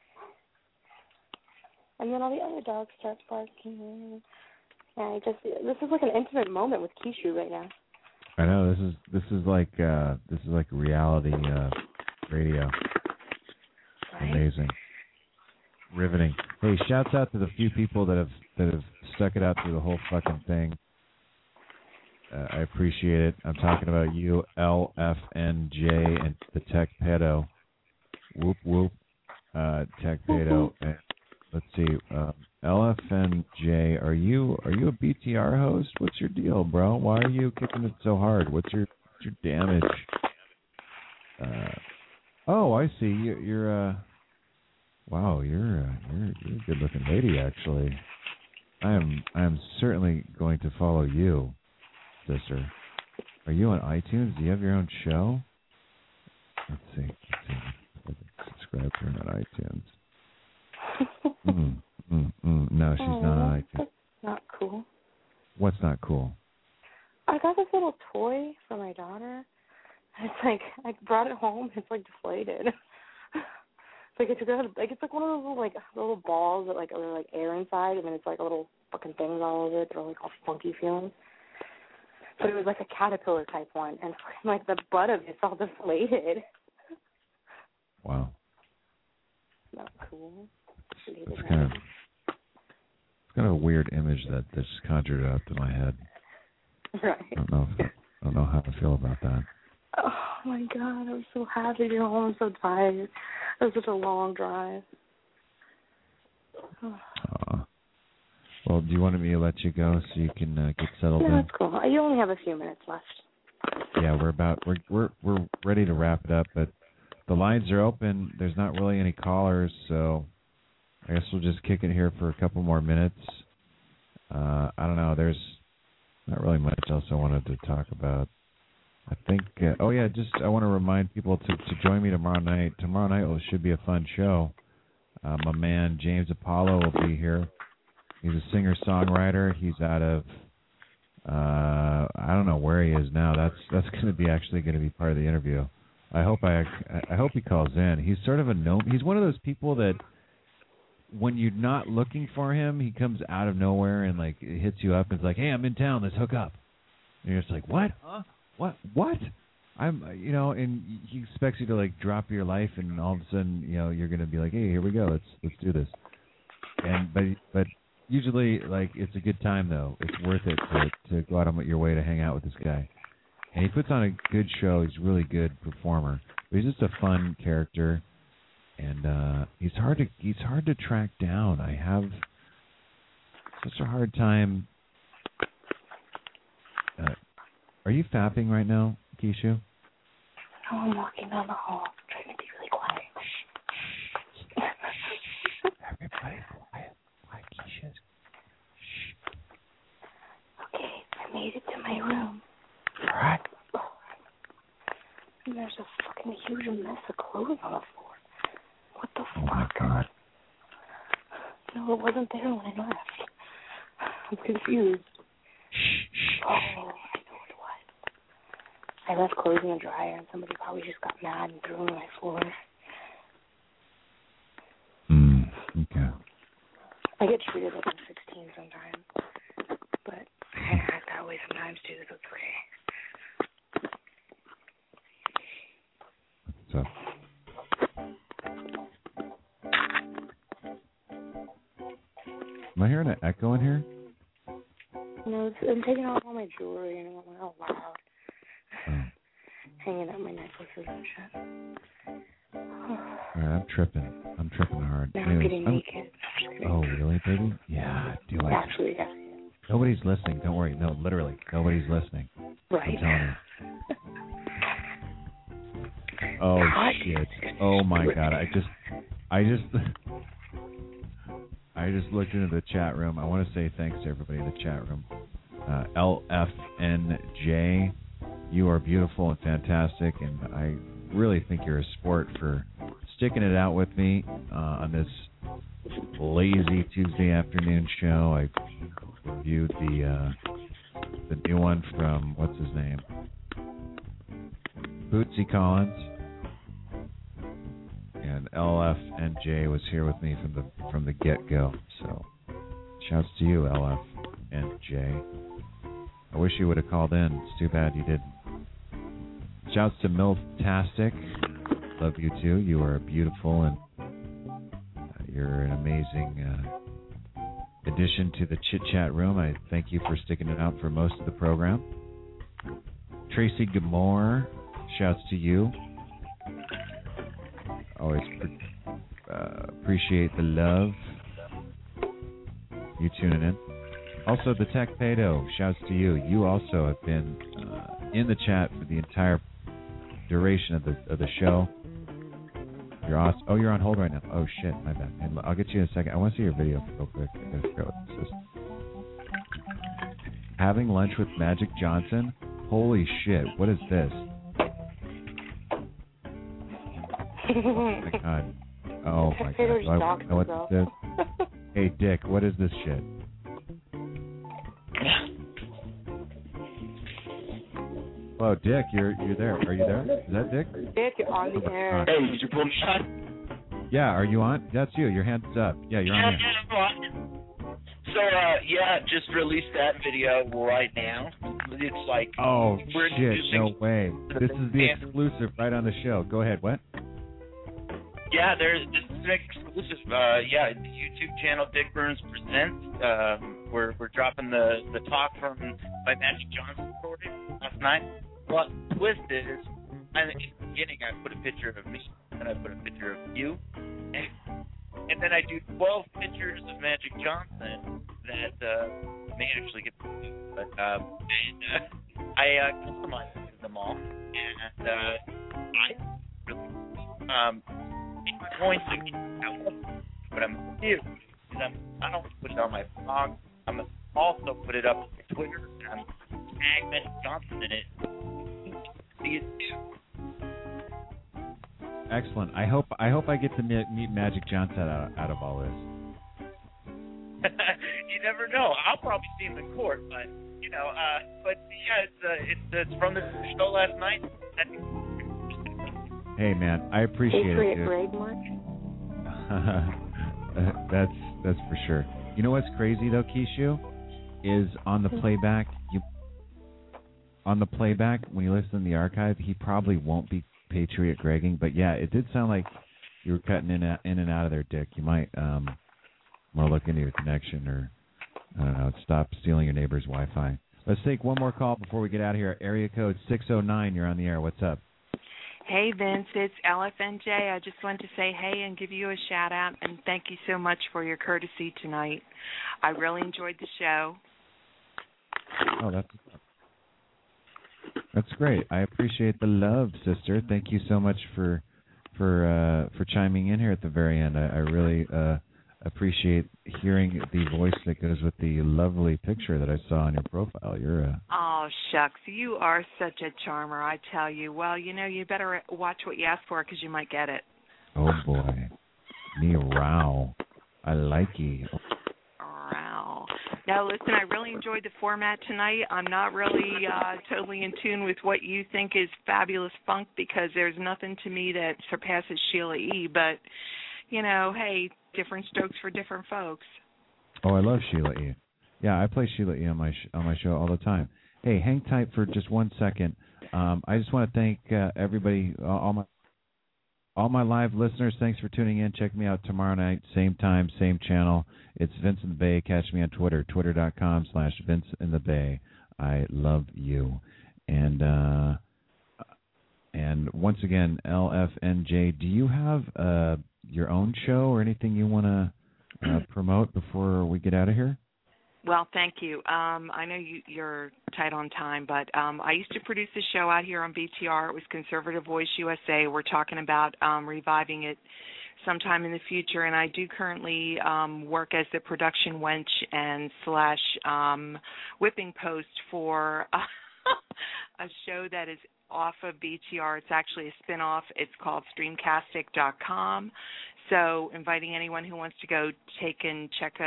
And then all the other dogs start barking. Yeah, this is like an intimate moment with Keishu right now. I know this is like reality radio. Right? Amazing. Riveting. Hey, shouts out to the few people that have stuck it out through the whole fucking thing. I appreciate it. I'm talking about you, LFNJ, and the Tech Pedo. Whoop whoop, Tech Pedo. And let's see, LFNJ. Are you a BTR host? What's your deal, bro? Why are you kicking it so hard? What's your damage? Oh, I see. You're wow, you're a good-looking lady, actually. I am certainly going to follow you, sister. Are you on iTunes? Do you have your own show? Let's see. Subscribe to her on iTunes. No, she's not on iTunes. That's not cool. What's not cool? I got this little toy for my daughter. It's like I brought it home. It's like deflated. It's like one of those little balls that like are like air inside, and then it's like a little fucking things all over it. They're like all funky feeling. But it was like a caterpillar type one, and like the butt of it's all deflated. Wow. Not cool. It's kind of a weird image that just conjured up to my head. Right. I don't know how to feel about that. Oh my God, I'm so happy to be home. I'm so tired. It was such a long drive. Well, do you want me to let you go so you can get settled in? Yeah, that's cool. You only have a few minutes left. Yeah, we're ready to wrap it up, but the lines are open. There's not really any callers, so I guess we'll just kick it here for a couple more minutes. I don't know. There's not really much else I wanted to talk about. I think, I want to remind people to join me tomorrow night. Tomorrow night should be a fun show. My man James Apollo will be here. He's a singer-songwriter. He's out of, I don't know where he is now. That's going to be part of the interview. I hope he calls in. He's sort of a gnome. He's one of those people that when you're not looking for him, he comes out of nowhere and like hits you up and is like, "Hey, I'm in town. Let's hook up." And you're just like, "What? Huh? What?" And he expects you to like drop your life, and all of a sudden, you're gonna be like, "Hey, here we go. Let's do this." But usually, like, it's a good time though. It's worth it to go out on your way to hang out with this guy. And he puts on a good show. He's a really good performer. But he's just a fun character. And he's hard to track down. I have such a hard time. Are you fapping right now, Keisha? No, I'm walking down the hall, trying to be really quiet. Everybody quiet. Quiet, Keisha. Okay, I made it to my room. All right. And there's a fucking huge mess of clothing on the floor. What the fuck? Oh my God. No, it wasn't there when I left. I'm confused. Oh, I know what it was. I left clothes in the dryer and somebody probably just got mad and threw them on my floor. Okay. I get treated like I'm 16 sometimes. But I act that way sometimes too, so it's okay. What's up? Am I hearing an echo in here? No, I'm taking off all my jewelry and I'm going out loud. Hanging up my necklaces and shit. All right, I'm tripping hard. Now I'm getting naked. Oh, really, baby? Yeah, do it. Actually, yeah. Nobody's listening. Don't worry. No, literally, nobody's listeing. Right. I'm telling you. Oh, shit. Oh, my God. I just looked into the chat room. I want to say thanks to everybody in the chat room. LFNJ, you are beautiful and fantastic, and I really think you're a sport for sticking it out with me on this lazy Tuesday afternoon show. I reviewed the new one from, what's his name? Bootsy Collins. And LFNJ was here with me from the get-go. So, shouts to you, LFNJ. I wish you would have called in. It's too bad you didn't. Shouts to Milftastic. Love you too. You are beautiful and you're an amazing addition to the Chit Chat room. I thank you for sticking it out for most of the program. Tracy Gamore. Shouts to you. Always appreciate the love. You tuning in. Also, the Tech Pado, shouts to you. You also have been in the chat for the entire duration of the show. You're awesome. Oh, you're on hold right now. Oh shit, my bad. And I'll get you in a second. I want to see your video real quick. I gotta figure out what this is. Having lunch with Magic Johnson. Holy shit! What is this? Oh my God. Oh my God. Do I know what this is? Hey Dick, what is this shit? Hello, Dick, you're there. Are you there? Is that Dick? Dick, you're on the air. Hey, did you pull me on? Yeah, are you on? That's you. Your hand's up. Yeah, you're on here. I'm on. So, just released that video right now. It's like... Oh, shit, no way. This is the exclusive right on the show. Go ahead, what? Yeah, this is an exclusive. The YouTube channel Dick Burns Presents. We're dropping the talk from my Magic Johnson recording last night. Well, the twist is, in the beginning I put a picture of me, and I put a picture of you, and then I do 12 pictures of Magic Johnson that may actually get to, but I customize them all, and I really I'm going to get out, but I'm going to do is I don't put it on my blog. I'm going to also put it up on Twitter, and I'm tag Magic Johnson in it. See it too. Excellent. I hope I get to meet Magic Johnson out of all this. You never know. I'll probably see him in court, but it's from the show last night. Hey man, I appreciate it. Patriot Greg March. That's for sure. You know what's crazy though, Keishu, is on the playback. When you listen to the archive, he probably won't be Patriot Gregging, but yeah, it did sound like you were cutting in and out of there, Dick. You might more look into your connection, or I don't know, stop stealing your neighbor's Wi-Fi. Let's take one more call before we get out of here. Area code 609. You're on the air. What's up? Hey, Vince, it's LFNJ. I just wanted to say hey and give you a shout-out, and thank you so much for your courtesy tonight. I really enjoyed the show. Oh, that's great. I appreciate the love, sister. Thank you so much for chiming in here at the very end. I really appreciate hearing the voice that goes with the lovely picture that I saw on your profile. Oh, shucks. You are such a charmer, I tell you. Well, you better watch what you ask for because you might get it. Oh, boy. Meow. I like you. Wow. Now, listen, I really enjoyed the format tonight. I'm not really totally in tune with what you think is fabulous funk because there's nothing to me that surpasses Sheila E., but, hey, different strokes for different folks. Oh, I love Sheila E. Yeah, I play Sheila E. on my show all the time. Hey, hang tight for just 1 second. I just want to thank everybody, all my live listeners. Thanks for tuning in. Check me out tomorrow night, same time, same channel. It's Vince in the Bay. Catch me on Twitter, twitter.com/Vince in the Bay. I love you. And once again, LFNJ, do you have your own show or anything you want to promote before we get out of here? Well, thank you. I know you're tight on time, but I used to produce a show out here on BTR. It was Conservative Voice USA. We're talking about reviving it sometime in the future, and I do currently work as the production wench and / whipping post for a show that is off of BTR. It's actually a spinoff. It's called Streamcastic.com. So inviting anyone who wants to go take a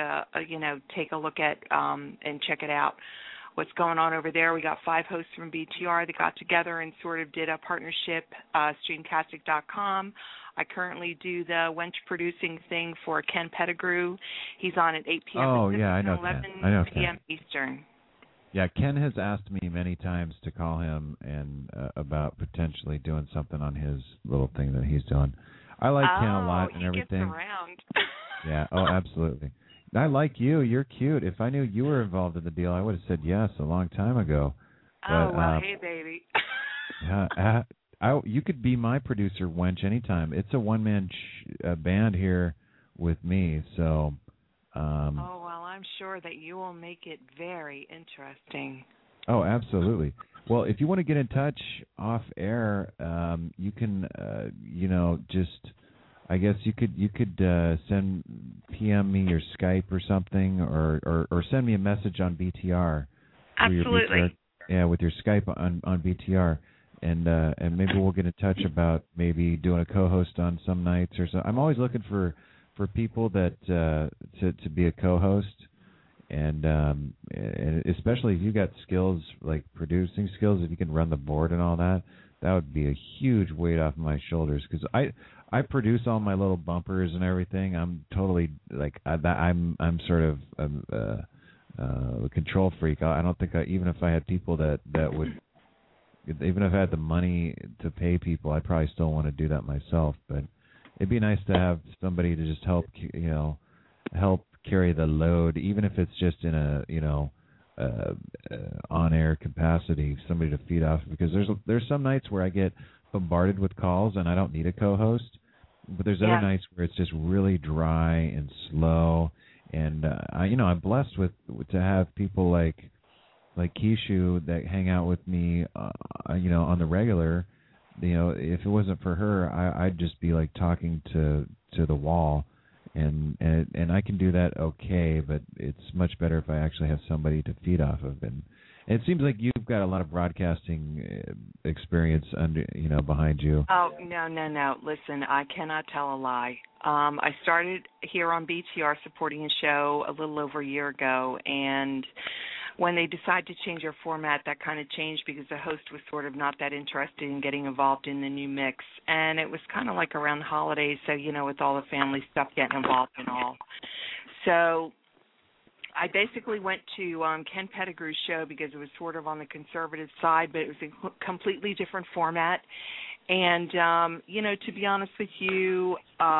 look at and check it out. What's going on over there? We got 5 hosts from BTR that got together and sort of did a partnership, Streamcastic.com. I currently do the wench producing thing for Ken Pettigrew. He's on at 8 p.m. Oh, Pacific, yeah, I know 11 Ken. I know p.m. Ken. Eastern. Yeah, Ken has asked me many times to call him and about potentially doing something on his little thing that he's doing. I like Ken a lot and everything. He gets around. Yeah, oh, absolutely. I like you. You're cute. If I knew you were involved in the deal, I would have said yes a long time ago. But, hey, baby. Yeah, you could be my producer, wench, anytime. It's a one-man band here with me, so... I'm sure that you will make it very interesting. Oh, absolutely. Well, if you want to get in touch off air, you can, I guess you could PM me your Skype or something, or send me a message on BTR. Absolutely. With your Skype on BTR, and maybe we'll get in touch about maybe doing a co-host on some nights or so. I'm always looking for people that to be a co-host, and especially if you got skills like producing skills, if you can run the board and all that, that would be a huge weight off my shoulders, because I produce all my little bumpers and everything. I'm totally I'm sort of a control freak. I don't think even if I had people that would, even if I had the money to pay people, I'd probably still want to do that myself, but it'd be nice to have somebody to just help carry the load, even if it's just in a on-air capacity, somebody to feed off. Because there's some nights where I get bombarded with calls and I don't need a co-host, but there's other nights where it's just really dry and slow. And I'm blessed to have people like Keishu that hang out with me, on the regular. if it wasn't for her, I'd just be like talking to the wall, and I can do that okay, but it's much better if I actually have somebody to feed off of. And it seems like you've got a lot of broadcasting experience behind you. Oh, no. Listen, I cannot tell a lie. I started here on BTR supporting a show a little over a year ago, and when they decided to change their format, that kind of changed because the host was sort of not that interested in getting involved in the new mix. And it was kind of like around the holidays, so, with all the family stuff getting involved and all. So I basically went to Ken Pettigrew's show because it was sort of on the conservative side, but it was a completely different format. And, to be honest with you,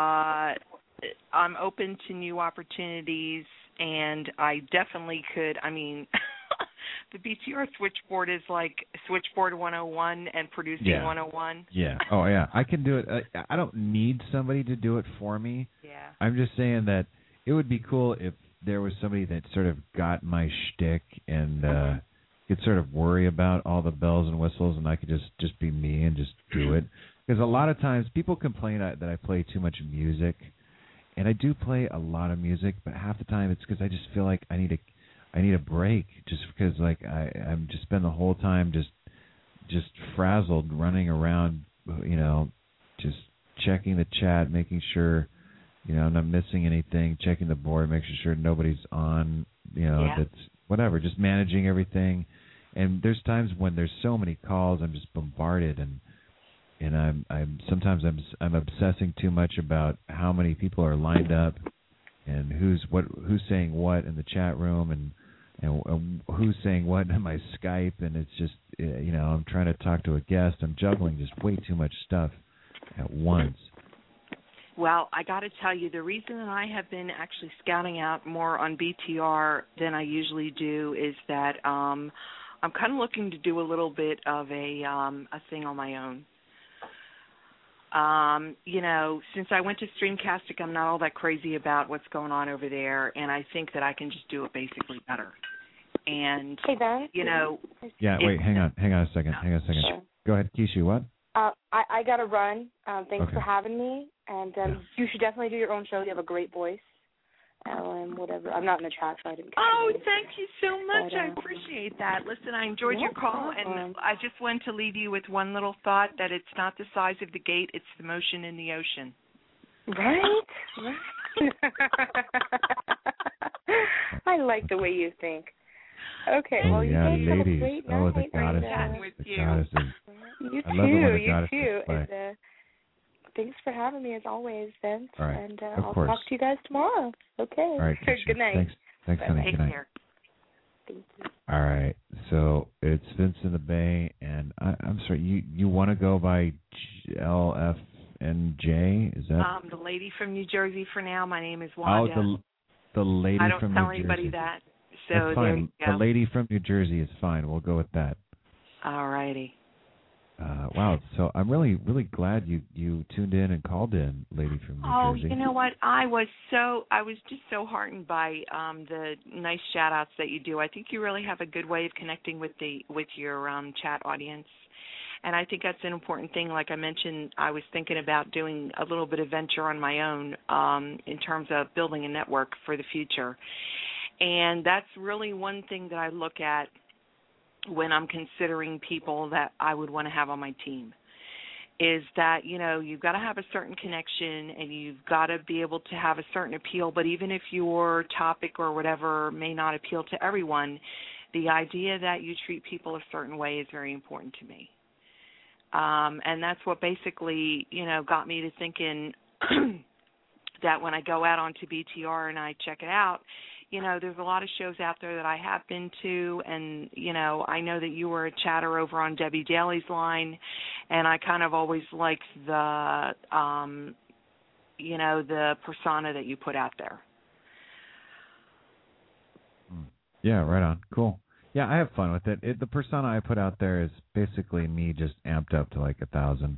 I'm open to new opportunities, and I definitely could. I mean, the BTR switchboard is like switchboard 101 and producing 101. Yeah. Oh, yeah. I can do it. I don't need somebody to do it for me. Yeah. I'm just saying that it would be cool if there was somebody that sort of got my shtick and could sort of worry about all the bells and whistles, and I could just be me and just do it. Because a lot of times people complain that I play too much music, and I do play a lot of music, but half the time it's because I just feel like I need a break, just because like I'm just spend the whole time just frazzled running around, just checking the chat, making sure I'm not missing anything, checking the board, making sure nobody's on, that's whatever, just managing everything. And there's times when there's so many calls, I'm just bombarded, and I'm sometimes I'm obsessing too much about how many people are lined up and who's saying what in the chat room and who's saying what in my Skype, and it's just I'm trying to talk to a guest. I'm juggling just way too much stuff at once. Well, I got to tell you, the reason that I have been actually scouting out more on BTR than I usually do is that I'm kind of looking to do a little bit of a thing on my own. Since I went to Streamcastic, I'm not all that crazy about what's going on over there, and I think that I can just do it basically better. And, hey, Ben? Yeah, wait, hang on a second. Sure. Go ahead, Keisha, what? I got to run. Thanks Okay. for having me. And you should definitely do your own show. You have a great voice. Whatever. I'm not in the chat, so I didn't. Thank you so much. I appreciate that. Listen, I enjoyed your call, and I just wanted to leave you with one little thought, that it's not the size of the gate, it's the motion in the ocean. Right? I like the way you think. Okay, well, you guys have a great night. The goddesses. With the you. goddesses. You I love it when the too. goddesses play. And, thanks for having me as always, Vince. All right. And of I'll course. talk to you guys tomorrow. Okay. All right. Good night. Thanks, honey. Take Good night. care. Thank you. All right. So it's Vince in the Bay, and I'm sorry. You want to go by LFNJ? Is that? The lady from New Jersey for now. My name is Wanda. Oh, the lady from New Jersey. I don't tell anybody that. So that's fine. there you go. The lady from New Jersey is fine. We'll go with that. All righty. Wow. So I'm really, really glad you tuned in and called in, lady from New Jersey. You know what? I was just so heartened by the nice shout outs that you do. I think you really have a good way of connecting with your chat audience. And I think that's an important thing. Like I mentioned, I was thinking about doing a little bit of venture on my own in terms of building a network for the future. And that's really one thing that I look at when I'm considering people that I would want to have on my team, is that, you've got to have a certain connection and you've got to be able to have a certain appeal. But even if your topic or whatever may not appeal to everyone, the idea that you treat people a certain way is very important to me. And that's what basically, got me to thinking that when I go out onto BTR and I check it out, there's a lot of shows out there that I have been to, and, I know that you were a chatter over on Debbie Daly's line, and I kind of always liked the, the persona that you put out there. Yeah, right on. Cool. Yeah, I have fun with it. The persona I put out there is basically me just amped up to like 1,000.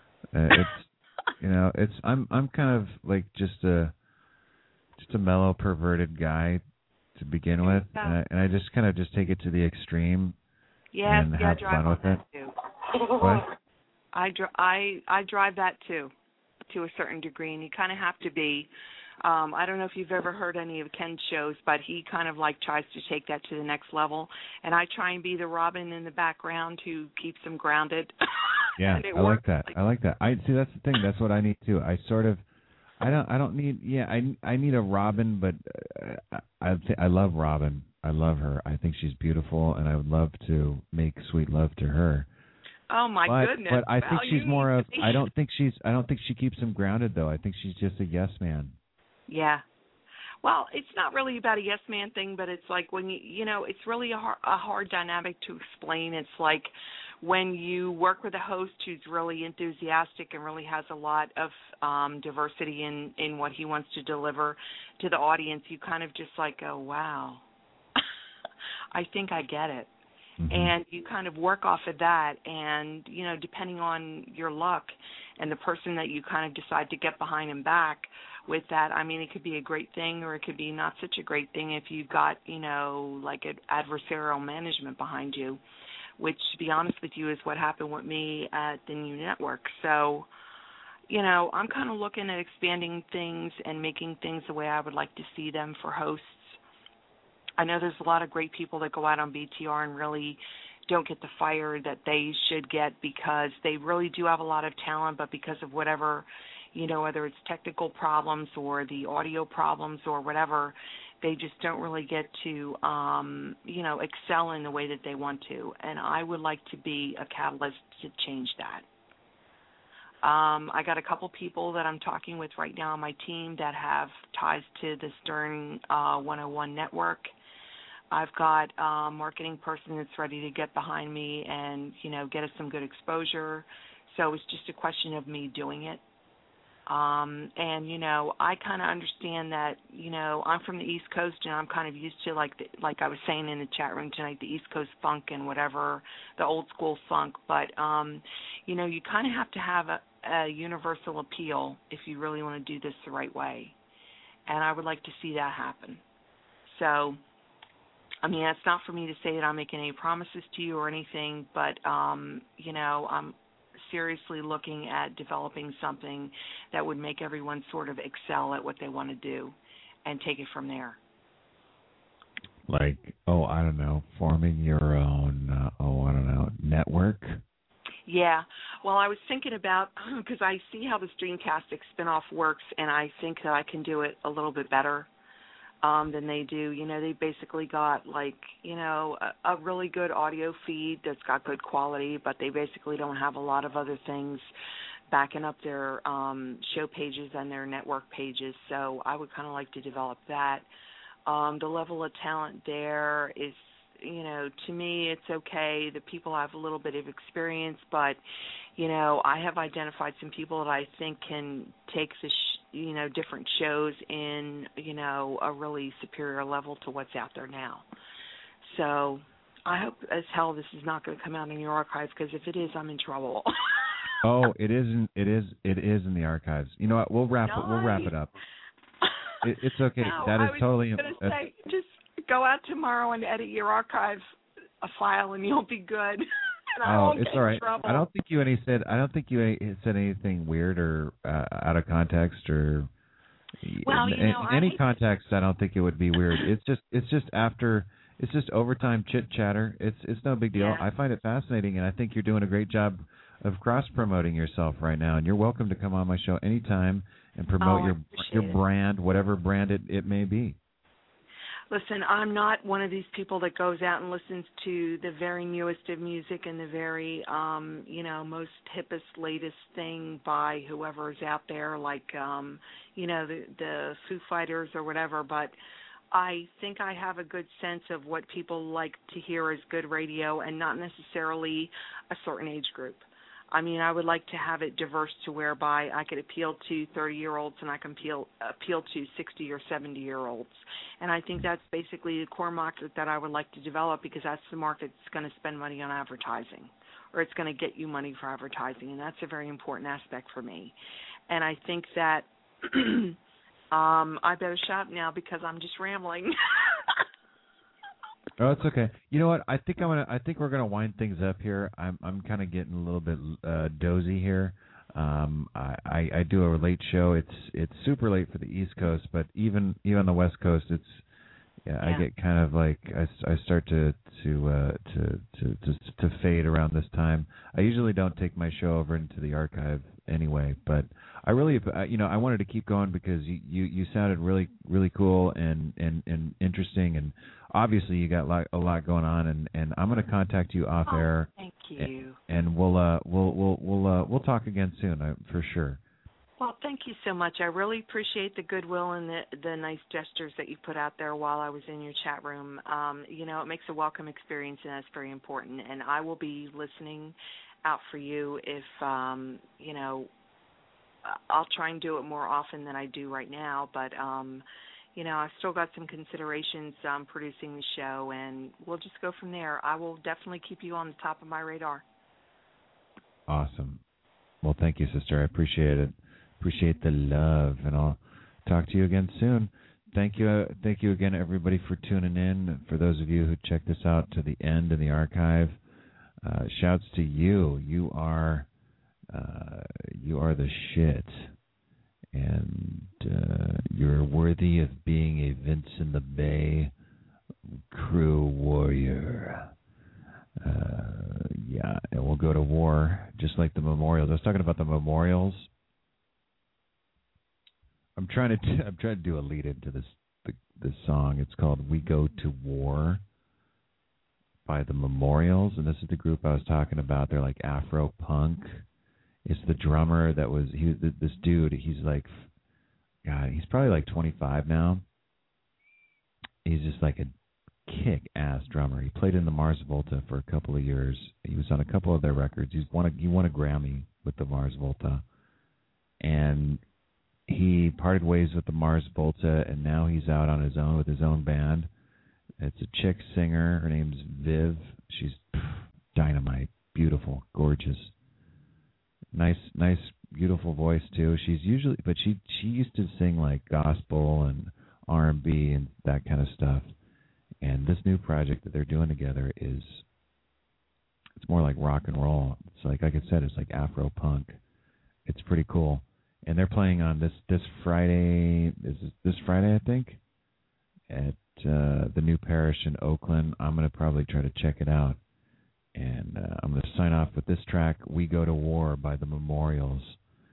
It's, I'm kind of like just a mellow, perverted guy to begin with, and I just kind of just take it to the extreme and have fun with it. Too. What? I drive that too, to a certain degree, and you kind of have to be. I don't know if you've ever heard any of Ken's shows, but he kind of like tries to take that to the next level, and I try and be the Robin in the background who keeps him grounded. Yeah, I like that. I like that. I see. That's the thing. That's what I need too. I don't need. Yeah, I need a Robin, but I love Robin. I love her. I think she's beautiful, and I would love to make sweet love to her. Oh my goodness! But I think she's more of. I don't think she keeps him grounded though. I think she's just a yes man. Yeah. Well, it's not really about a yes man thing, but it's like when you know, it's really a hard dynamic to explain. It's like when you work with a host who's really enthusiastic and really has a lot of diversity in what he wants to deliver to the audience, you kind of just like go, wow, I think I get it. Mm-hmm. And you kind of work off of that, and, you know, depending on your luck and the person that you kind of decide to get behind and back with that, I mean, it could be a great thing or it could be not such a great thing if you've got, you know, like an adversarial management behind you, which, to be honest with you, is what happened with me at the new network. So, you know, I'm kind of looking at expanding things and making things the way I would like to see them for hosts. I know there's a lot of great people that go out on BTR and really don't get the fire that they should get because they really do have a lot of talent, but because of whatever, you know, whether it's technical problems or the audio problems or whatever, they just don't really get to, you know, excel in the way that they want to. And I would like to be a catalyst to change that. I got a couple people that I'm talking with right now on my team that have ties to the Stern 101 network. I've got a marketing person that's ready to get behind me and, you know, get us some good exposure. So it's just a question of me doing it. And, you know, I kind of understand that, you know, I'm from the East Coast and I'm kind of used to, like I was saying in the chat room tonight, the East Coast funk and whatever, the old school funk. But, you know, you kind of have to have a universal appeal if you really want to do this the right way. And I would like to see that happen. So, I mean, it's not for me to say that I'm making any promises to you or anything, but, you know, I'm seriously looking at developing something that would make everyone sort of excel at what they want to do and take it from there. Like, I don't know, forming your own, I don't know, network? Yeah. Well, I was thinking about, because I see how the Streamtastic spinoff works, and I think that I can do it a little bit better than they do. You know, they basically got, like, you know, a really good audio feed that's got good quality, but they basically don't have a lot of other things backing up their show pages and their network pages. So I would kind of like to develop that. The level of talent there is, you know, to me it's okay. The people have a little bit of experience, but, you know, I have identified some people that I think can take the you know, different shows in, you know, a really superior level to what's out there now. So I hope as hell this is not going to come out in your archives, because if it is, I'm in trouble. Oh, it isn't. It is in the archives. You know what? We'll wrap it up. It's okay. No, that is totally. I was going to say, just go out tomorrow and edit your archive a file, and you'll be good. It's all right. I don't think you said anything weird or out of context or in any context. I don't think it would be weird. It's just overtime chit chatter. It's no big deal. Yeah. I find it fascinating, and I think you're doing a great job of cross promoting yourself right now. And you're welcome to come on my show anytime and promote your brand, whatever brand it may be. Listen, I'm not one of these people that goes out and listens to the very newest of music and the very, you know, most hippest, latest thing by whoever is out there, like, you know, the Foo Fighters or whatever. But I think I have a good sense of what people like to hear as good radio, and not necessarily a certain age group. I mean, I would like to have it diverse to whereby I could appeal to 30-year-olds and I can appeal to 60 or 70-year-olds. And I think that's basically the core market that I would like to develop, because that's the market that's going to spend money on advertising, or it's going to get you money for advertising, and that's a very important aspect for me. And I think that I better shut up now because I'm just rambling. Oh, it's okay. You know what? I think we're gonna wind things up here. I'm kind of getting a little bit dozy here. I do a late show. It's super late for the East Coast, but even on the West Coast, I get kind of like I start to fade around this time. I usually don't take my show over into the archive anyway, but I really I wanted to keep going because you sounded really really cool and interesting, and obviously you got a lot going on, and I'm going to contact you off air. Thank you. And we'll talk again soon, for sure. Well, thank you so much. I really appreciate the goodwill and the nice gestures that you put out there while I was in your chat room. It makes a welcome experience, and that's very important. And I will be listening out for you if, I'll try and do it more often than I do right now. But, I've still got some considerations producing the show, and we'll just go from there. I will definitely keep you on the top of my radar. Awesome. Well, thank you, sister. I appreciate it. Appreciate the love, and I'll talk to you again soon. Thank you again, everybody, for tuning in. For those of you who checked this out to the end in the archive, shouts to you. You are the shit, and you're worthy of being a Vince in the Bay crew warrior. And we'll go to war just like the memorials. I was talking about the memorials. I'm trying to do a lead into this song. It's called "We Go to War" by the Memorials, and this is the group I was talking about. They're like Afro punk. It's the drummer this dude. He's like, God, he's probably like 25 now. He's just like a kick-ass drummer. He played in the Mars Volta for a couple of years. He was on a couple of their records. He won a Grammy with the Mars Volta, and he parted ways with the Mars Volta, and now he's out on his own with his own band. It's a chick singer. Her name's Viv. She's dynamite, beautiful, gorgeous, nice, beautiful voice too. She used to sing like gospel and R&B and that kind of stuff. And this new project that they're doing together it's more like rock and roll. It's like I said, it's like Afro punk. It's pretty cool. And they're playing on this Friday. This Friday, I think, at the New Parish in Oakland. I'm going to probably try to check it out. And I'm going to sign off with this track, "We Go to War" by the Memorials.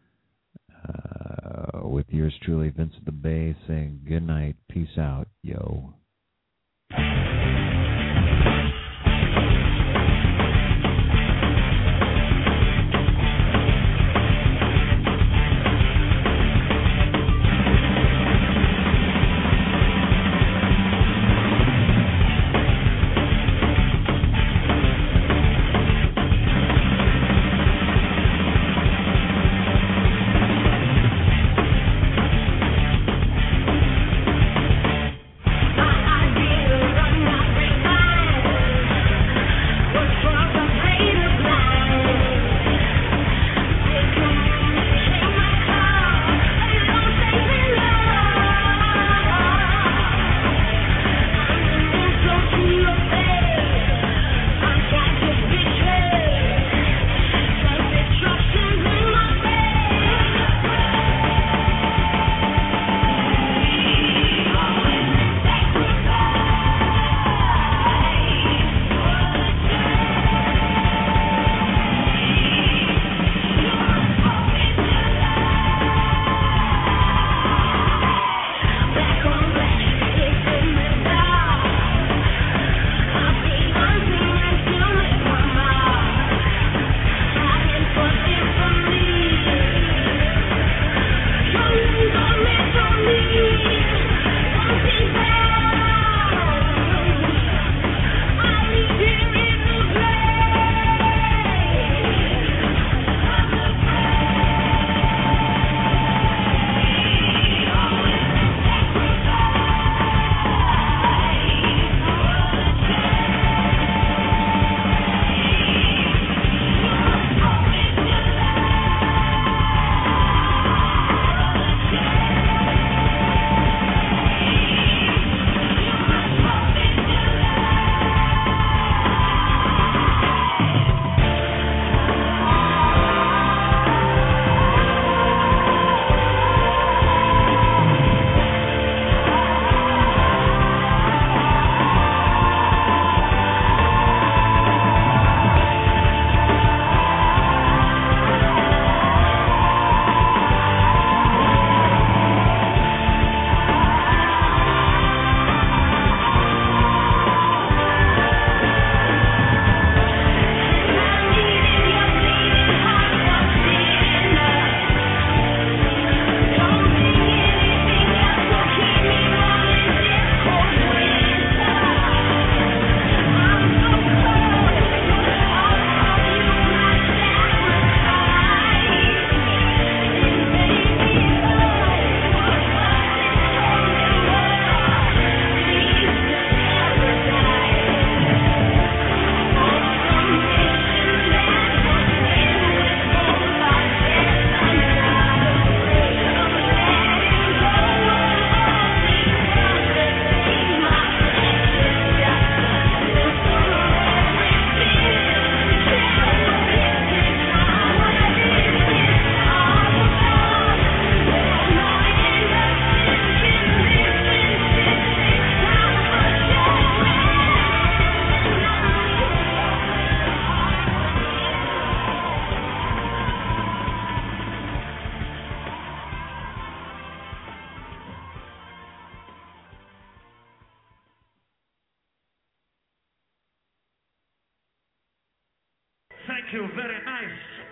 With yours truly, Vince of the Bay, saying good night. Peace out, yo. I Thank you. Very nice.